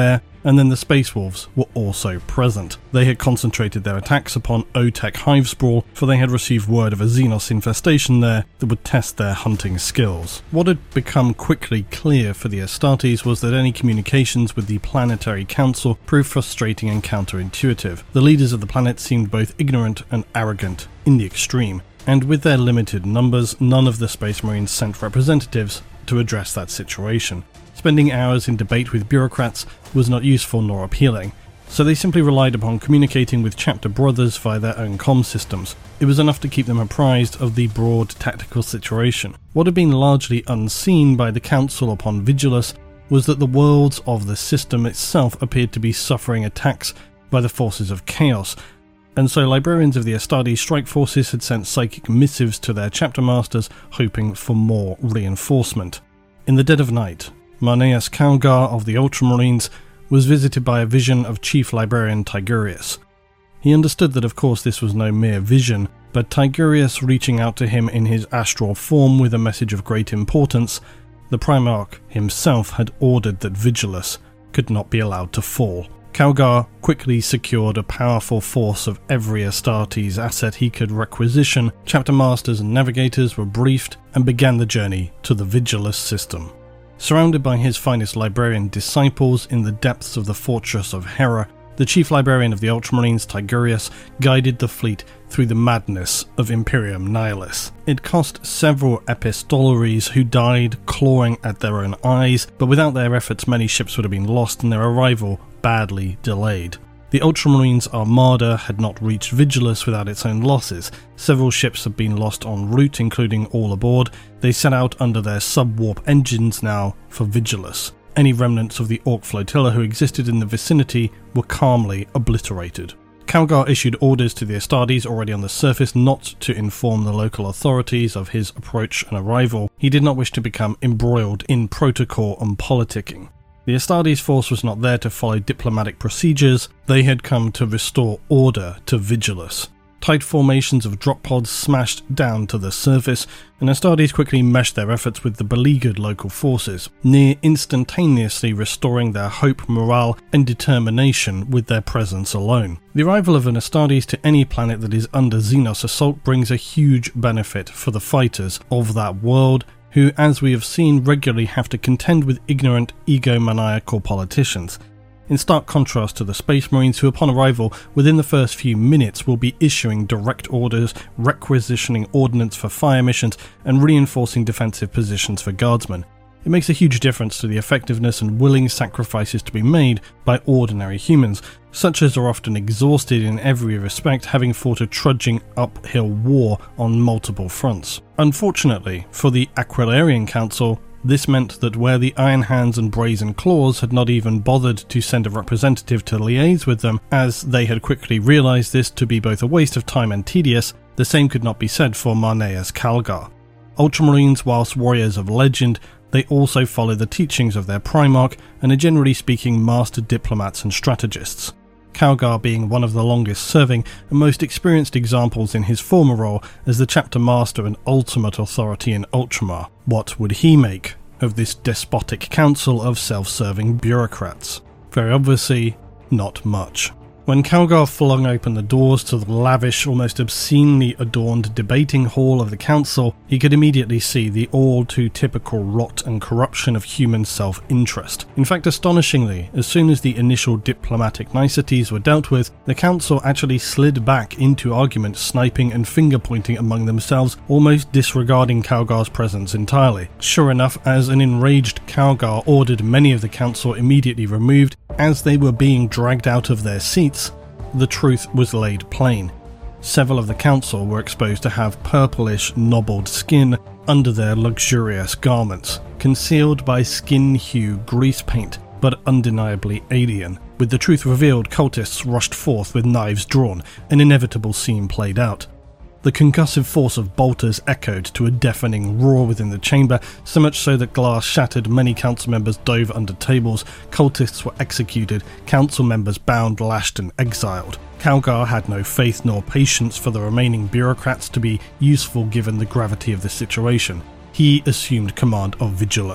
and then the Space Wolves were also present. They had concentrated their attacks upon O-Tech Hivesprawl, for they had received word of a Xenos infestation there that would test their hunting skills. What had become quickly clear for the Astartes was that any communications with the Planetary Council proved frustrating and counterintuitive. The leaders of the planet seemed both ignorant and arrogant in the extreme, and with their limited numbers, none of the Space Marines sent representatives to address that situation. Spending hours in debate with bureaucrats was not useful nor appealing, so they simply relied upon communicating with chapter brothers via their own comm systems. It was enough to keep them apprised of the broad tactical situation. What had been largely unseen by the Council upon Vigilus was that the worlds of the system itself appeared to be suffering attacks by the forces of chaos, and so librarians of the Astartes strike forces had sent psychic missives to their chapter masters hoping for more reinforcement. In the dead of night, Marneus Calgar of the Ultramarines was visited by a vision of Chief Librarian Tigurius. He understood that of course this was no mere vision, but Tigurius reaching out to him in his astral form with a message of great importance, the Primarch himself had ordered that Vigilus could not be allowed to fall. Calgar quickly secured a powerful force of every Astartes asset he could requisition, chapter masters and navigators were briefed, and began the journey to the Vigilus system. Surrounded by his finest librarian disciples in the depths of the fortress of Hera, the chief librarian of the Ultramarines, Tigurius, guided the fleet through the madness of Imperium Nihilus. It cost several epistolaries who died clawing at their own eyes, but without their efforts many ships would have been lost and their arrival badly delayed. The Ultramarines Armada had not reached Vigilus without its own losses. Several ships had been lost en route, including all aboard. They set out under their sub-warp engines now for Vigilus. Any remnants of the Orc flotilla who existed in the vicinity were calmly obliterated. Calgar issued orders to the Astartes already on the surface not to inform the local authorities of his approach and arrival. He did not wish to become embroiled in protocol and politicking. The Astartes force was not there to follow diplomatic procedures, they had come to restore order to Vigilus. Tight formations of drop pods smashed down to the surface, and Astartes quickly meshed their efforts with the beleaguered local forces, near instantaneously restoring their hope, morale, and determination with their presence alone. The arrival of an Astartes to any planet that is under Xenos assault brings a huge benefit for the fighters of that world, who, as we have seen, regularly have to contend with ignorant, egomaniacal politicians. In stark contrast to the Space Marines who upon arrival within the first few minutes will be issuing direct orders, requisitioning ordnance for fire missions and reinforcing defensive positions for guardsmen. It makes a huge difference to the effectiveness and willing sacrifices to be made by ordinary humans, such as are often exhausted in every respect, having fought a trudging uphill war on multiple fronts. Unfortunately for the Aquilarian Council, this meant that where the Iron Hands and Brazen Claws had not even bothered to send a representative to liaise with them, as they had quickly realised this to be both a waste of time and tedious, the same could not be said for Marneus Calgar. Ultramarines, whilst warriors of legend, they also follow the teachings of their Primarch and are generally speaking master diplomats and strategists. Calgar being one of the longest serving and most experienced examples in his former role as the chapter master and ultimate authority in Ultramar. What would he make of this despotic council of self-serving bureaucrats? Very obviously, not much. When Calgar flung open the doors to the lavish, almost obscenely adorned debating hall of the council, he could immediately see the all-too-typical rot and corruption of human self-interest. In fact, astonishingly, as soon as the initial diplomatic niceties were dealt with, the council actually slid back into argument, sniping and finger-pointing among themselves, almost disregarding Calgar's presence entirely. Sure enough, as an enraged Calgar ordered many of the council immediately removed, as they were being dragged out of their seats, the truth was laid plain. Several of the council were exposed to have purplish, knobbled skin under their luxurious garments, concealed by skin hue grease paint, but undeniably alien. With the truth revealed, cultists rushed forth with knives drawn, an inevitable scene played out. The concussive force of bolters echoed to a deafening roar within the chamber, so much so that glass shattered, many council members dove under tables, cultists were executed, council members bound, lashed and exiled. Calgar had no faith nor patience for the remaining bureaucrats to be useful given the gravity of the situation. He assumed command of Vigilus.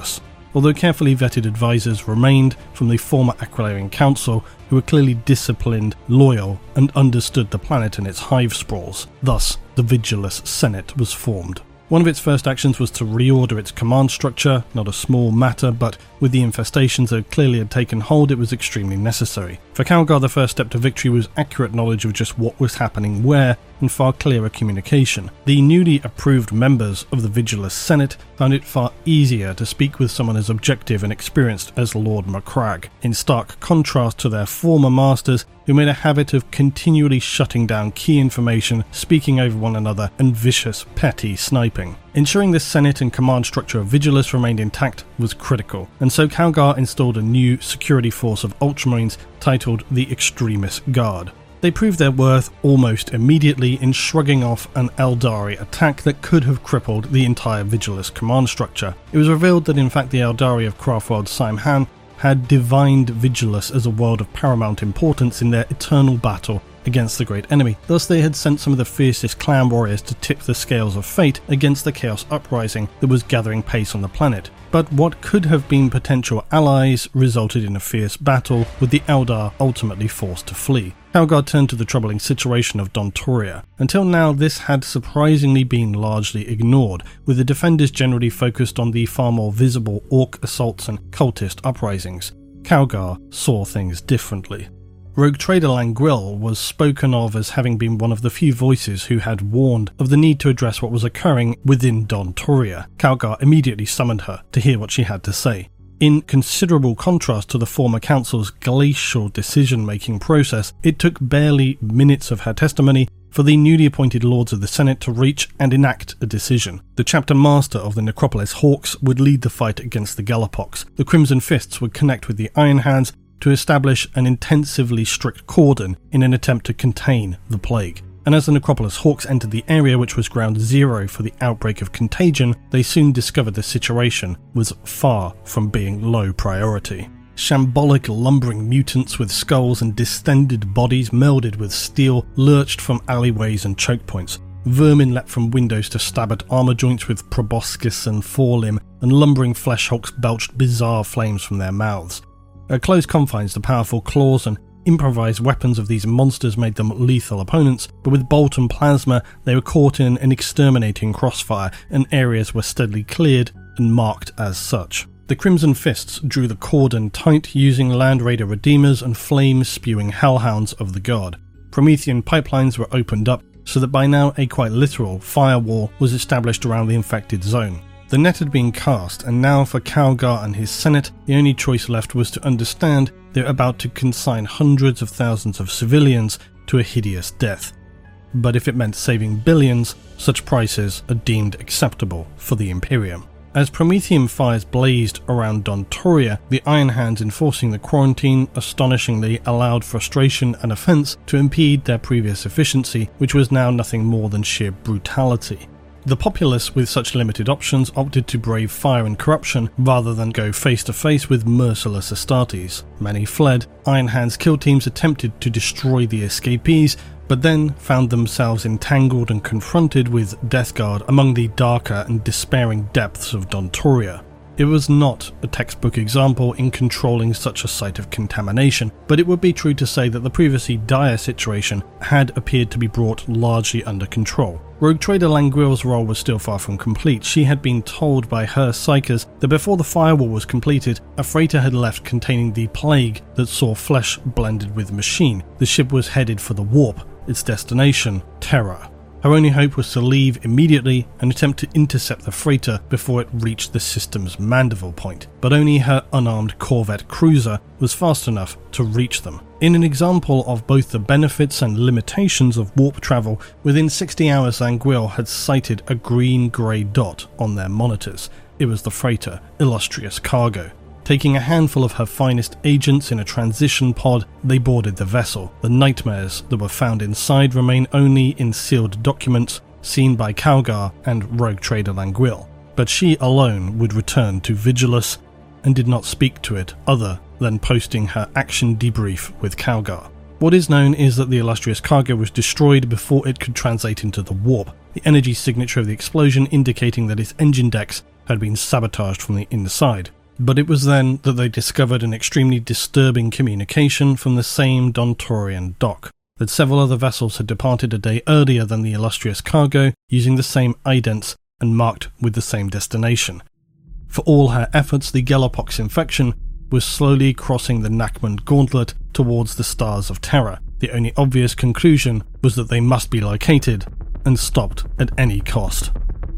although carefully vetted advisors remained from the former Aquilarian Council who were clearly disciplined, loyal, and understood the planet and its hive sprawls. Thus, the Vigilus Senate was formed. One of its first actions was to reorder its command structure, not a small matter, but with the infestations that clearly had taken hold, it was extremely necessary. For Calgar, the first step to victory was accurate knowledge of just what was happening where, and far clearer communication. The newly approved members of the Vigilus Senate found it far easier to speak with someone as objective and experienced as Lord Macragge, in stark contrast to their former masters who made a habit of continually shutting down key information, speaking over one another, and vicious, petty sniping. Ensuring the Senate and command structure of Vigilus remained intact was critical, and so Calgar installed a new security force of Ultramarines titled the Extremis Guard. They proved their worth almost immediately in shrugging off an Eldari attack that could have crippled the entire Vigilus command structure. It was revealed that in fact the Eldari of Craftworld Saimhan had divined Vigilus as a world of paramount importance in their eternal battle against the great enemy. Thus they had sent some of the fiercest clan warriors to tip the scales of fate against the Chaos Uprising that was gathering pace on the planet. But what could have been potential allies resulted in a fierce battle, with the Eldar ultimately forced to flee. Calgar turned to the troubling situation of Dontoria. Until now, this had surprisingly been largely ignored, with the defenders generally focused on the far more visible orc assaults and cultist uprisings. Calgar saw things differently. Rogue trader Langrill was spoken of as having been one of the few voices who had warned of the need to address what was occurring within Dontoria. Calgar immediately summoned her to hear what she had to say. In considerable contrast to the former council's glacial decision-making process, it took barely minutes of her testimony for the newly appointed Lords of the Senate to reach and enact a decision. The chapter master of the Necropolis Hawks would lead the fight against the Galapox. The Crimson Fists would connect with the Iron Hands to establish an intensively strict cordon in an attempt to contain the plague. And as the Necropolis Hawks entered the area, which was ground zero for the outbreak of contagion, they soon discovered the situation was far from being low priority. Shambolic lumbering mutants with skulls and distended bodies melded with steel lurched from alleyways and choke points. Vermin leapt from windows to stab at armour joints with proboscis and forelimb, and lumbering flesh hulks belched bizarre flames from their mouths. At close confines, the powerful claws and improvised weapons of these monsters made them lethal opponents, but with bolt and plasma they were caught in an exterminating crossfire, and areas were steadily cleared and marked as such. The Crimson Fists drew the cordon tight, using Land Raider Redeemers and flame-spewing hellhounds of the god. Promethean pipelines were opened up, so that by now a quite literal firewall was established around the infected zone. The net had been cast, and now for Calgar and his Senate, the only choice left was to understand they were about to consign hundreds of thousands of civilians to a hideous death. But if it meant saving billions, such prices are deemed acceptable for the Imperium. As Promethean fires blazed around Dontoria, the Iron Hands enforcing the quarantine astonishingly allowed frustration and offence to impede their previous efficiency, which was now nothing more than sheer brutality. The populace, with such limited options, opted to brave fire and corruption rather than go face to face with merciless Astartes. Many fled. Iron Hands kill teams attempted to destroy the escapees, but then found themselves entangled and confronted with Death Guard among the darker and despairing depths of Dontoria. It was not a textbook example in controlling such a site of contamination, but it would be true to say that the previously dire situation had appeared to be brought largely under control. Rogue trader Langrill's role was still far from complete. She had been told by her psychers that before the firewall was completed, a freighter had left containing the plague that saw flesh blended with machine. The ship was headed for the warp, its destination, Terra. Her only hope was to leave immediately and attempt to intercept the freighter before it reached the system's Mandeville point, but only her unarmed corvette cruiser was fast enough to reach them. In an example of both the benefits and limitations of warp travel, within 60 hours Langrill had sighted a green-grey dot on their monitors. It was the freighter Illustrious Cargo. Taking a handful of her finest agents in a transition pod, they boarded the vessel. The nightmares that were found inside remain only in sealed documents seen by Calgar and rogue trader Langrill. But she alone would return to Vigilus and did not speak to it other than posting her action debrief with Calgar. What is known is that the Illustrious Cargo was destroyed before it could translate into the warp, the energy signature of the explosion indicating that its engine decks had been sabotaged from the inside. But it was then that they discovered an extremely disturbing communication from the same Dontorian dock, that several other vessels had departed a day earlier than the illustrious cargo, using the same idents and marked with the same destination. For all her efforts, the Gellerpox infection was slowly crossing the Nachmund gauntlet towards the Stars of Terror. The only obvious conclusion was that they must be located and stopped at any cost.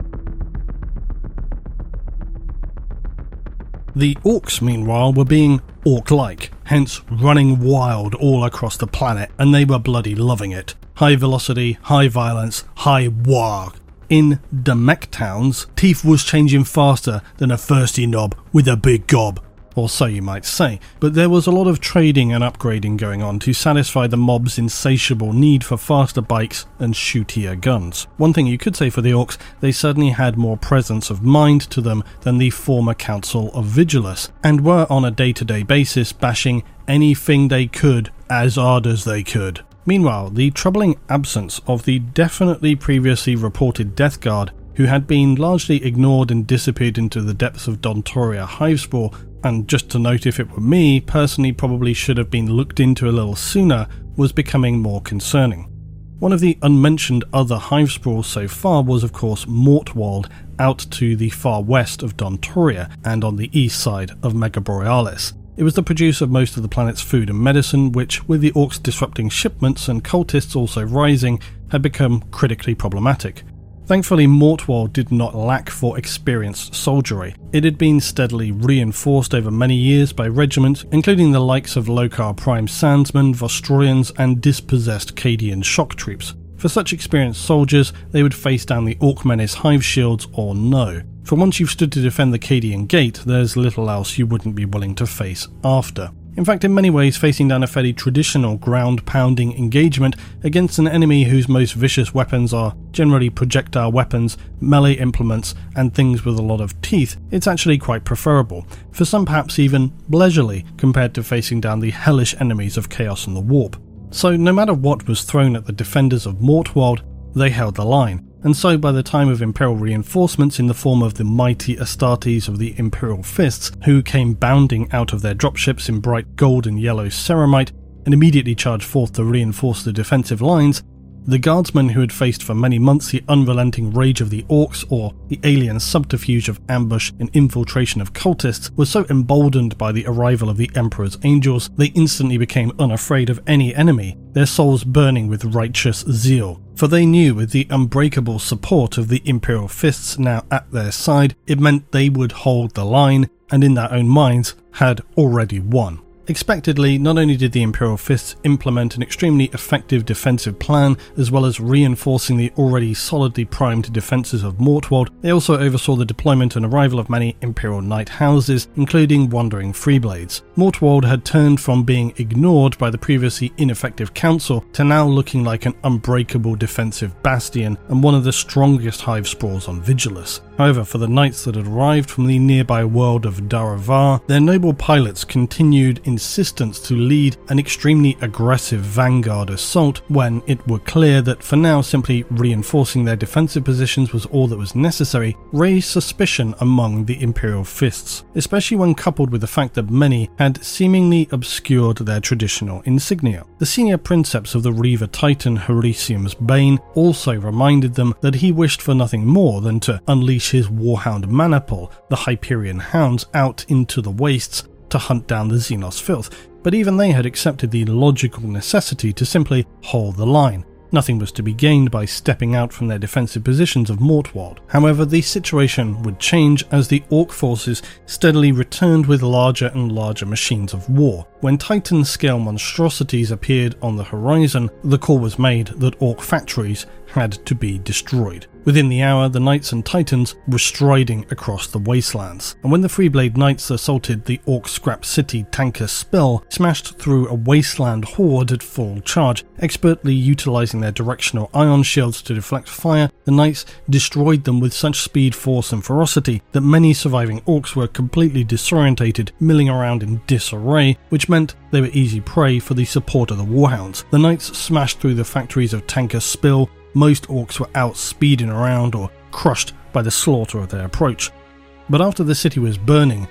The Orcs, meanwhile, were being Orc-like, hence running wild all across the planet, and they were bloody loving it. High velocity, high violence, high war. In the mech towns, teeth was changing faster than a thirsty knob with a big gob, or so you might say, but there was a lot of trading and upgrading going on to satisfy the mob's insatiable need for faster bikes and shootier guns. One thing you could say for the Orcs, they certainly had more presence of mind to them than the former Council of Vigilus, and were on a day-to-day basis bashing anything they could as hard as they could. Meanwhile, the troubling absence of the definitely previously reported Death Guard, who had been largely ignored and disappeared into the depths of Dontoria Hivespore, and just to note, if it were me, personally probably should have been looked into a little sooner, was becoming more concerning. One of the unmentioned other Hivespores so far was of course Mortwald, out to the far west of Dontoria and on the east side of Megaborealis. It was the producer of most of the planet's food and medicine, which, with the Orcs disrupting shipments and cultists also rising, had become critically problematic. Thankfully, Mortwald did not lack for experienced soldiery. It had been steadily reinforced over many years by regiments, including the likes of Lokar Prime Sandsmen, Vostroyans, and dispossessed Cadian shock troops. For such experienced soldiers, they would face down the Orc menace hive shields or no. For once you've stood to defend the Cadian Gate, there's little else you wouldn't be willing to face after. In fact, in many ways, facing down a fairly traditional ground-pounding engagement against an enemy whose most vicious weapons are generally projectile weapons, melee implements, and things with a lot of teeth, it's actually quite preferable, for some perhaps even leisurely, compared to facing down the hellish enemies of Chaos and the Warp. So no matter what was thrown at the defenders of Mortwald, they held the line, and so by the time of Imperial reinforcements in the form of the mighty Astartes of the Imperial Fists, who came bounding out of their dropships in bright gold and yellow ceramite and immediately charged forth to reinforce the defensive lines, the guardsmen who had faced for many months the unrelenting rage of the Orcs, or the alien subterfuge of ambush and infiltration of cultists, were so emboldened by the arrival of the Emperor's Angels, they instantly became unafraid of any enemy, their souls burning with righteous zeal. For they knew with the unbreakable support of the Imperial Fists now at their side, it meant they would hold the line, and in their own minds had already won. Expectedly, not only did the Imperial Fists implement an extremely effective defensive plan, as well as reinforcing the already solidly primed defences of Mortwald, they also oversaw the deployment and arrival of many Imperial Knight houses, including Wandering Freeblades. Mortwald had turned from being ignored by the previously ineffective Council to now looking like an unbreakable defensive bastion and one of the strongest Hivespores on Vigilus. However, for the knights that had arrived from the nearby world of Daravar, their noble pilots continued insistence to lead an extremely aggressive vanguard assault when it were clear that for now simply reinforcing their defensive positions was all that was necessary, raised suspicion among the Imperial Fists, especially when coupled with the fact that many had seemingly obscured their traditional insignia. The senior princeps of the Reaver Titan, Horatium's Bane, also reminded them that he wished for nothing more than to unleash his warhound Manipul, the Hyperion hounds, out into the wastes to hunt down the Xenos filth, but even they had accepted the logical necessity to simply hold the line. Nothing was to be gained by stepping out from their defensive positions of Mortwald. However, the situation would change as the Orc forces steadily returned with larger and larger machines of war. When Titan-scale monstrosities appeared on the horizon, the call was made that Orc factories had to be destroyed. Within the hour, the Knights and Titans were striding across the wastelands, and when the Freeblade Knights assaulted the Orc scrap city Tanker Spill, smashed through a wasteland horde at full charge, expertly utilising their directional ion shields to deflect fire, the Knights destroyed them with such speed, force and ferocity that many surviving Orcs were completely disorientated, milling around in disarray, which meant they were easy prey for the support of the Warhounds. The Knights smashed through the factories of Tanker Spill. Most Orcs were out speeding around or crushed by the slaughter of their approach. But after the city was burning,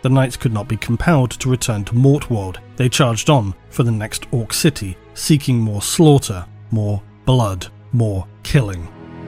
the knights could not be compelled to return to Mortworld. They charged on for the next Orc city, seeking more slaughter, more blood, more killing.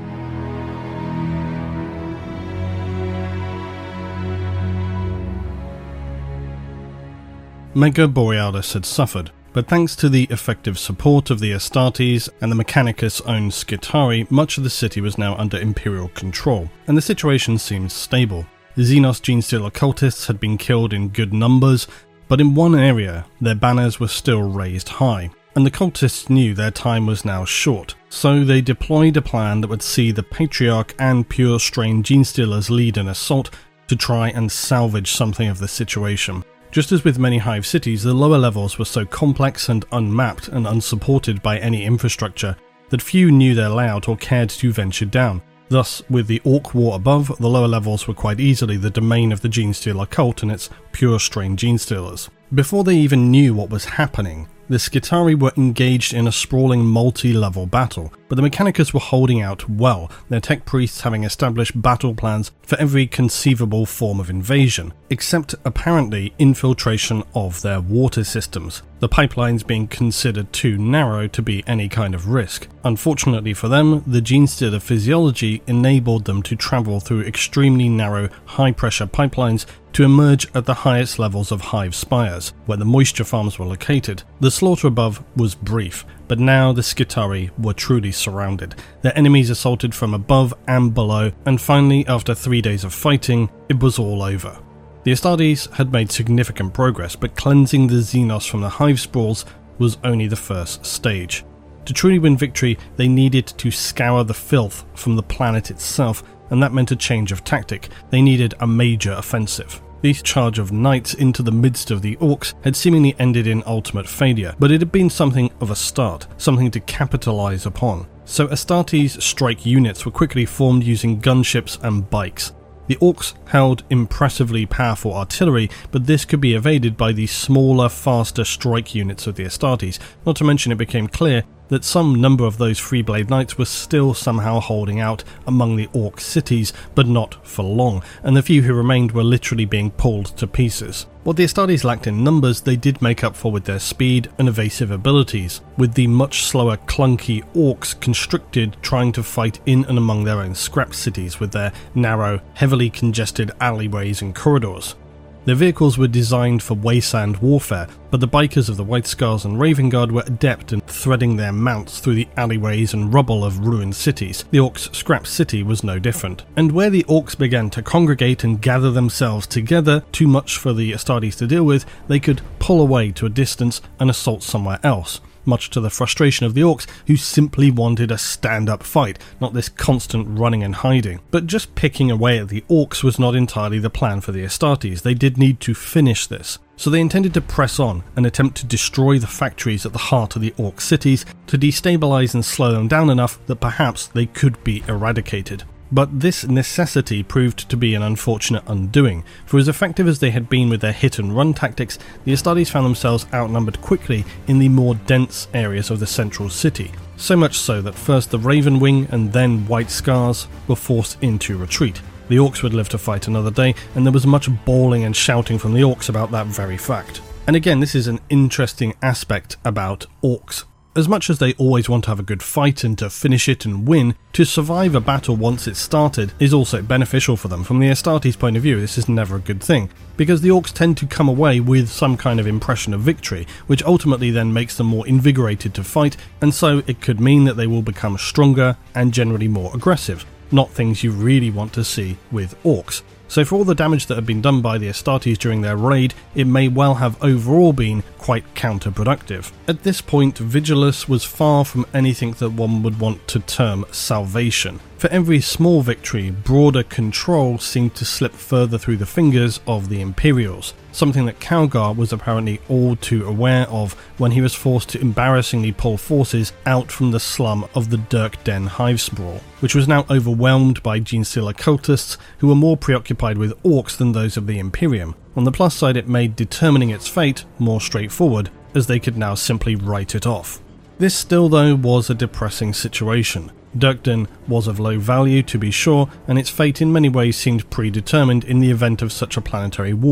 Mega Borealis had suffered, but thanks to the effective support of the Astartes and the Mechanicus-owned Skitarii, much of the city was now under Imperial control, and the situation seemed stable. The Xenos Genestealer cultists had been killed in good numbers, but in one area their banners were still raised high, and the cultists knew their time was now short, so they deployed a plan that would see the Patriarch and Pure Strain Genestealers lead an assault to try and salvage something of the situation. Just as with many Hive cities, the lower levels were so complex and unmapped and unsupported by any infrastructure that few knew their layout or cared to venture down. Thus, with the Orc War above, the lower levels were quite easily the domain of the Genestealer cult and its Pure Strain Genestealers. Before they even knew what was happening, the Skitarii were engaged in a sprawling multi-level battle, but the Mechanicus were holding out well, their tech priests having established battle plans for every conceivable form of invasion, except apparently infiltration of their water systems, the pipelines being considered too narrow to be any kind of risk. Unfortunately for them, the Genestealer physiology enabled them to travel through extremely narrow, high-pressure pipelines to emerge at the highest levels of Hive spires, where the moisture farms were located. The slaughter above was brief, but now the Skitarii were truly surrounded, their enemies assaulted from above and below, and finally, after 3 days of fighting, it was all over. The Astartes had made significant progress, but cleansing the Xenos from the Hive sprawls was only the first stage. To truly win victory, they needed to scour the filth from the planet itself, and that meant a change of tactic. They needed a major offensive. The charge of knights into the midst of the Orcs had seemingly ended in ultimate failure, but it had been something of a start, something to capitalise upon. So Astartes strike units were quickly formed using gunships and bikes. The Orcs held impressively powerful artillery, but this could be evaded by the smaller, faster strike units of the Astartes, not to mention it became clear that some number of those Freeblade Knights were still somehow holding out among the Orc cities, but not for long, and the few who remained were literally being pulled to pieces. What the Astartes lacked in numbers, they did make up for with their speed and evasive abilities, with the much slower, clunky Orcs constricted trying to fight in and among their own scrap cities with their narrow, heavily congested alleyways and corridors. Their vehicles were designed for wasteland warfare, but the bikers of the White Scars and Raven Guard were adept in threading their mounts through the alleyways and rubble of ruined cities. The Orcs' scrap city was no different. And where the Orcs began to congregate and gather themselves together, too much for the Astartes to deal with, they could pull away to a distance and assault somewhere else, much to the frustration of the Orcs, who simply wanted a stand-up fight, not this constant running and hiding. But just picking away at the Orcs was not entirely the plan for the Astartes. They did need to finish this. So they intended to press on and attempt to destroy the factories at the heart of the Orc cities to destabilize and slow them down enough that perhaps they could be eradicated. But this necessity proved to be an unfortunate undoing, for as effective as they had been with their hit-and-run tactics, the Astartes found themselves outnumbered quickly in the more dense areas of the central city, so much so that first the Raven Wing and then White Scars were forced into retreat. The Orcs would live to fight another day, and there was much bawling and shouting from the Orcs about that very fact. And again, this is an interesting aspect about Orcs. As much as they always want to have a good fight and to finish it and win, to survive a battle once it's started is also beneficial for them. From the Astartes' point of view, this is never a good thing, because the Orcs tend to come away with some kind of impression of victory, which ultimately then makes them more invigorated to fight, and so it could mean that they will become stronger and generally more aggressive. Not things you really want to see with Orcs. So for all the damage that had been done by the Astartes during their raid, it may well have overall been quite counterproductive. At this point, Vigilus was far from anything that one would want to term salvation. For every small victory, broader control seemed to slip further through the fingers of the Imperials, something that Calgar was apparently all too aware of when he was forced to embarrassingly pull forces out from the slum of the Dirk Den Hive Sprawl, which was now overwhelmed by Genestealer cultists who were more preoccupied with Orcs than those of the Imperium. On the plus side, it made determining its fate more straightforward, as they could now simply write it off. This still, though, was a depressing situation. Dirkden was of low value, to be sure, and its fate in many ways seemed predetermined in the event of such a planetary war.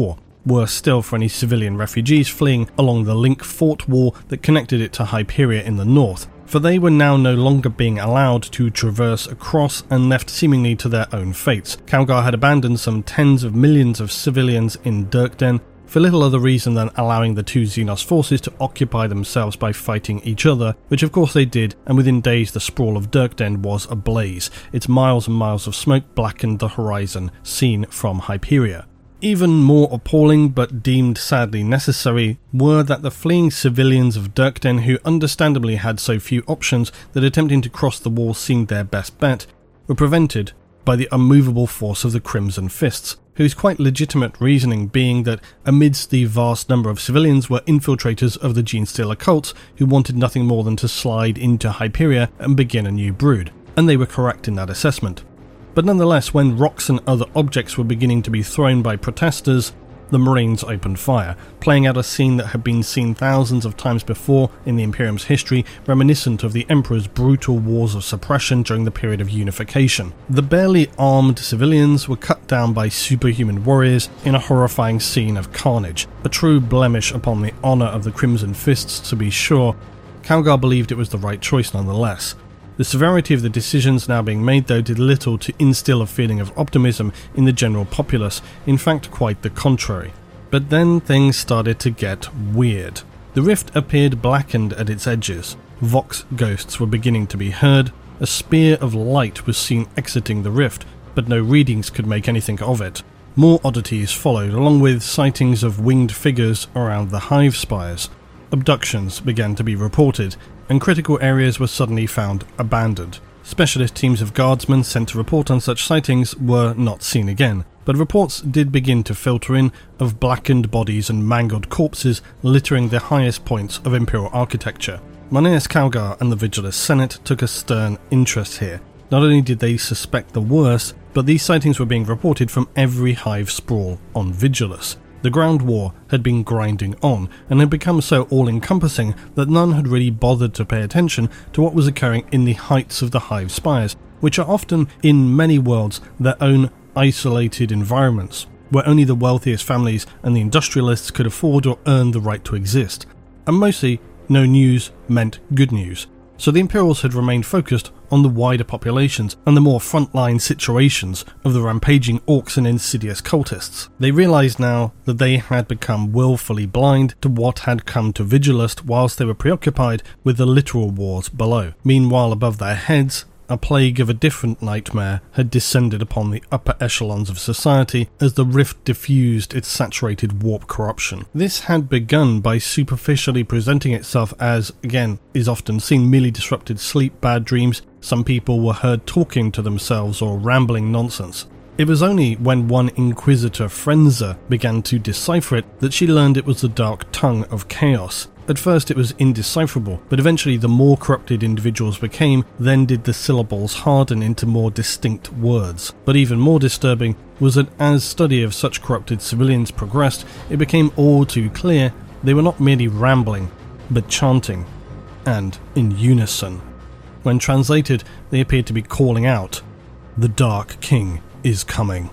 Worse still for any civilian refugees fleeing along the link fort wall that connected it to Hyperia in the north, for they were now no longer being allowed to traverse across and left seemingly to their own fates. Calgar had abandoned some tens of millions of civilians in Dirkden for little other reason than allowing the two Xenos forces to occupy themselves by fighting each other, which of course they did, and within days the sprawl of Dirkden was ablaze. Its miles and miles of smoke blackened the horizon seen from Hyperia. Even more appalling, but deemed sadly necessary, were that the fleeing civilians of Dirkden, who understandably had so few options that attempting to cross the wall seemed their best bet, were prevented by the unmovable force of the Crimson Fists, whose quite legitimate reasoning being that amidst the vast number of civilians were infiltrators of the Genestealer cults who wanted nothing more than to slide into Hyperia and begin a new brood, and they were correct in that assessment. But nonetheless, when rocks and other objects were beginning to be thrown by protesters, the Marines opened fire, playing out a scene that had been seen thousands of times before in the Imperium's history, reminiscent of the Emperor's brutal wars of suppression during the period of unification. The barely armed civilians were cut down by superhuman warriors in a horrifying scene of carnage, a true blemish upon the honour of the Crimson Fists to be sure. Calgar believed it was the right choice nonetheless. The severity of the decisions now being made, though, did little to instill a feeling of optimism in the general populace, in fact quite the contrary. But then things started to get weird. The rift appeared blackened at its edges, Vox ghosts were beginning to be heard, a spear of light was seen exiting the rift, but no readings could make anything of it. More oddities followed, along with sightings of winged figures around the hive spires. Abductions began to be reported, and critical areas were suddenly found abandoned. Specialist teams of guardsmen sent to report on such sightings were not seen again, but reports did begin to filter in of blackened bodies and mangled corpses littering the highest points of Imperial architecture. Marneus Calgar and the Vigilus Senate took a stern interest here. Not only did they suspect the worst, but these sightings were being reported from every hive sprawl on Vigilus. The ground war had been grinding on, and had become so all-encompassing that none had really bothered to pay attention to what was occurring in the heights of the hive spires, which are often, in many worlds, their own isolated environments, where only the wealthiest families and the industrialists could afford or earn the right to exist. And mostly, no news meant good news. So the Imperials had remained focused on the wider populations and the more frontline situations of the rampaging orcs and insidious cultists. They realised now that they had become willfully blind to what had come to Vigilus whilst they were preoccupied with the literal wars below. Meanwhile, above their heads, a plague of a different nightmare had descended upon the upper echelons of society as the rift diffused its saturated warp corruption. This had begun by superficially presenting itself as, again, is often seen, merely disrupted sleep, bad dreams. Some people were heard talking to themselves or rambling nonsense. It was only when one Inquisitor Frenza began to decipher it that she learned it was the dark tongue of chaos. At first it was indecipherable, but eventually the more corrupted individuals became, then did the syllables harden into more distinct words. But even more disturbing was that as study of such corrupted civilians progressed, it became all too clear they were not merely rambling, but chanting, and in unison. When translated, they appeared to be calling out, "The Dark King is coming."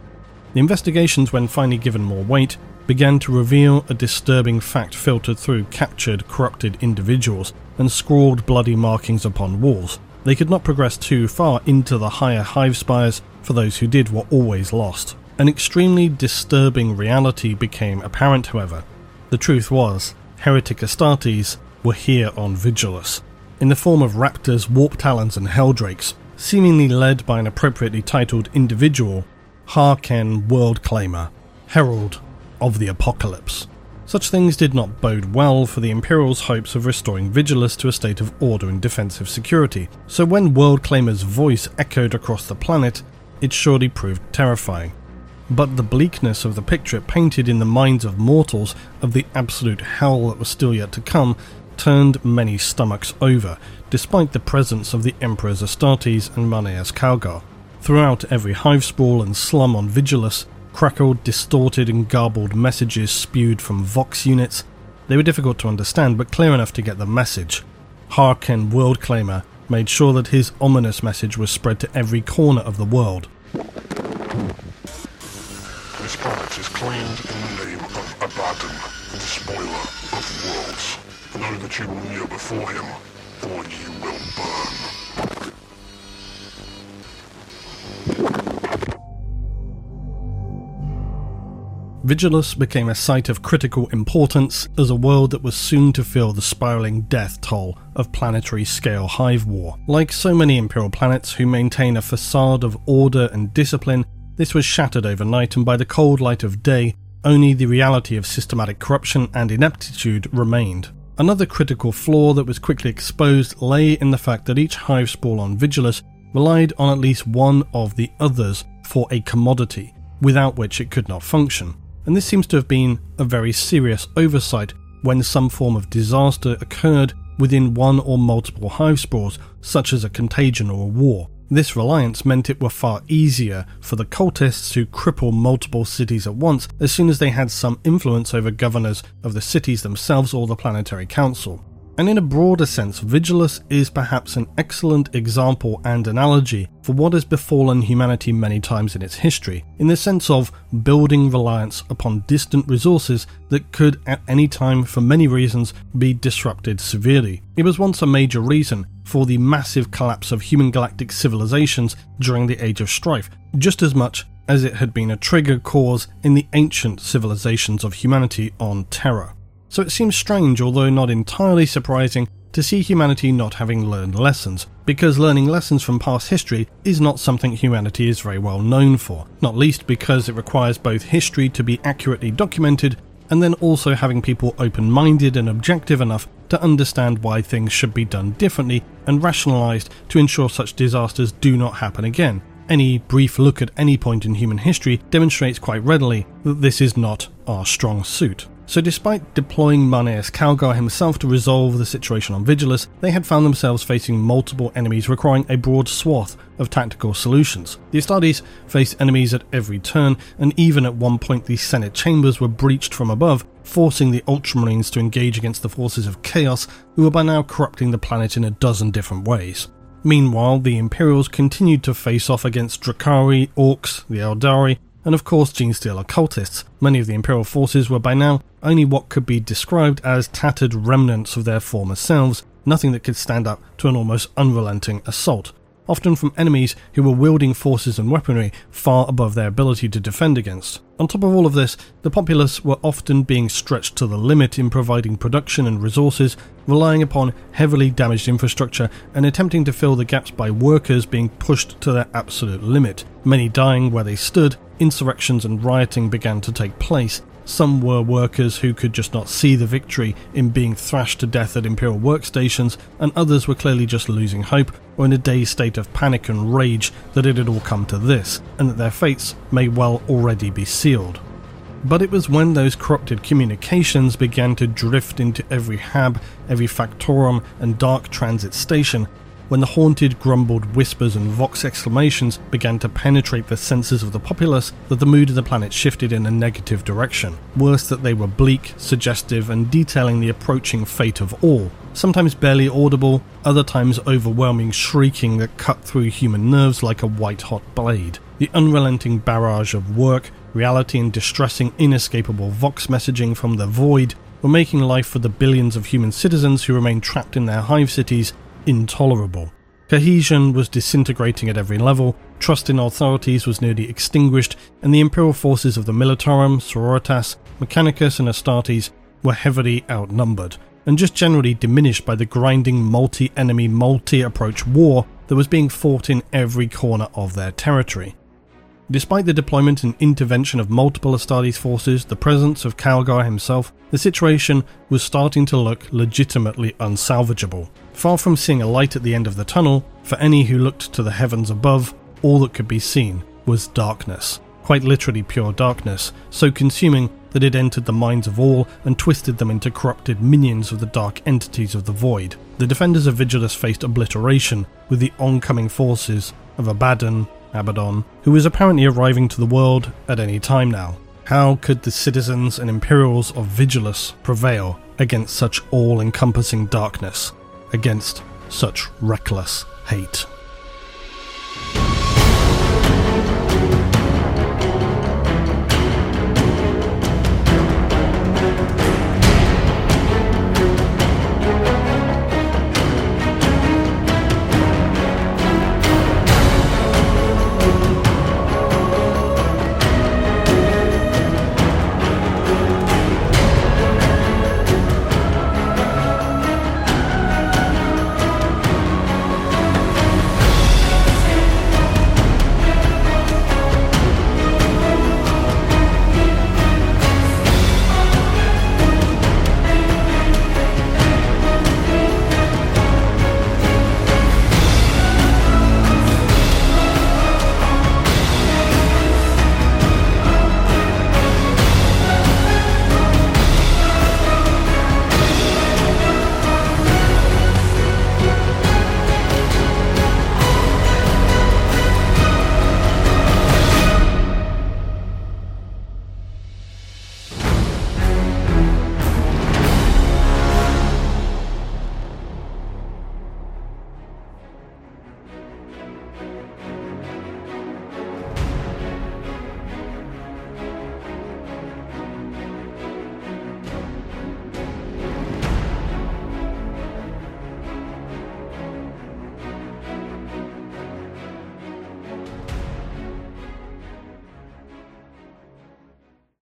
The investigations, when finally given more weight, began to reveal a disturbing fact filtered through captured, corrupted individuals and scrawled bloody markings upon walls. They could not progress too far into the higher hive spires, for those who did were always lost. An extremely disturbing reality became apparent, however. The truth was, heretic Astartes were here on Vigilus, in the form of raptors, warp talons and helldrakes, seemingly led by an appropriately titled individual, Harken Worldclaimer, Herald of the Apocalypse. Such things did not bode well for the Imperial's hopes of restoring Vigilus to a state of order and defensive security, so when Worldclaimer's voice echoed across the planet, it surely proved terrifying. But the bleakness of the picture it painted in the minds of mortals of the absolute hell that was still yet to come turned many stomachs over, despite the presence of the Emperors Astartes and Marneus Calgar. Throughout every hive sprawl and slum on Vigilus, crackled, distorted and garbled messages spewed from Vox units. They were difficult to understand, but clear enough to get the message. Harken Worldclaimer made sure that his ominous message was spread to every corner of the world. Response. It is claimed in the name of Abaddon, the spoiler of worlds. Know that you will kneel before him, or you will burn. Vigilus became a site of critical importance as a world that was soon to feel the spiralling death toll of planetary-scale hive war. Like so many Imperial planets who maintain a facade of order and discipline, this was shattered overnight, and by the cold light of day, only the reality of systematic corruption and ineptitude remained. Another critical flaw that was quickly exposed lay in the fact that each hive spawn on Vigilus relied on at least one of the others for a commodity, without which it could not function. And this seems to have been a very serious oversight when some form of disaster occurred within one or multiple hive spores, such as a contagion or a war. This reliance meant it were far easier for the cultists to cripple multiple cities at once as soon as they had some influence over governors of the cities themselves or the planetary council. And in a broader sense, Vigilus is perhaps an excellent example and analogy for what has befallen humanity many times in its history, in the sense of building reliance upon distant resources that could at any time, for many reasons, be disrupted severely. It was once a major reason for the massive collapse of human galactic civilizations during the Age of Strife, just as much as it had been a trigger cause in the ancient civilizations of humanity on Terra. So it seems strange, although not entirely surprising, to see humanity not having learned lessons, because learning lessons from past history is not something humanity is very well known for, not least because it requires both history to be accurately documented and then also having people open-minded and objective enough to understand why things should be done differently and rationalised to ensure such disasters do not happen again. Any brief look at any point in human history demonstrates quite readily that this is not our strong suit. So despite deploying Marneus Calgar himself to resolve the situation on Vigilus, they had found themselves facing multiple enemies requiring a broad swath of tactical solutions. The Astartes faced enemies at every turn, and even at one point the Senate chambers were breached from above, forcing the Ultramarines to engage against the forces of Chaos, who were by now corrupting the planet in a dozen different ways. Meanwhile, the Imperials continued to face off against Drakari, Orcs, the Eldari, and of course Genestealer cultists. Many of the Imperial forces were by now only what could be described as tattered remnants of their former selves, nothing that could stand up to an almost unrelenting assault, often from enemies who were wielding forces and weaponry far above their ability to defend against. On top of all of this, the populace were often being stretched to the limit in providing production and resources, relying upon heavily damaged infrastructure and attempting to fill the gaps by workers being pushed to their absolute limit. Many dying where they stood, insurrections and rioting began to take place. Some were workers who could just not see the victory in being thrashed to death at Imperial workstations, and others were clearly just losing hope or in a dazed state of panic and rage that it had all come to this, and that their fates may well already be sealed. But it was when those corrupted communications began to drift into every hab, every factorum and dark transit station, when the haunted, grumbled whispers and vox exclamations began to penetrate the senses of the populace, that the mood of the planet shifted in a negative direction. Worse, that they were bleak, suggestive, and detailing the approaching fate of all, sometimes barely audible, other times overwhelming shrieking that cut through human nerves like a white-hot blade. The unrelenting barrage of work, reality, and distressing, inescapable vox messaging from the void were making life for the billions of human citizens who remained trapped in their hive cities intolerable. Cohesion was disintegrating at every level, trust in authorities was nearly extinguished, and the Imperial forces of the Militarum, Sororitas, Mechanicus and Astartes were heavily outnumbered, and just generally diminished by the grinding multi-enemy, multi-approach war that was being fought in every corner of their territory. Despite the deployment and intervention of multiple Astartes forces, the presence of Calgar himself, the situation was starting to look legitimately unsalvageable. Far from seeing a light at the end of the tunnel, for any who looked to the heavens above, all that could be seen was darkness. Quite literally pure darkness, so consuming that it entered the minds of all and twisted them into corrupted minions of the dark entities of the void. The defenders of Vigilus faced obliteration with the oncoming forces of Abaddon, who was apparently arriving to the world at any time now. How could the citizens and Imperials of Vigilus prevail against such all-encompassing darkness, against such reckless hate?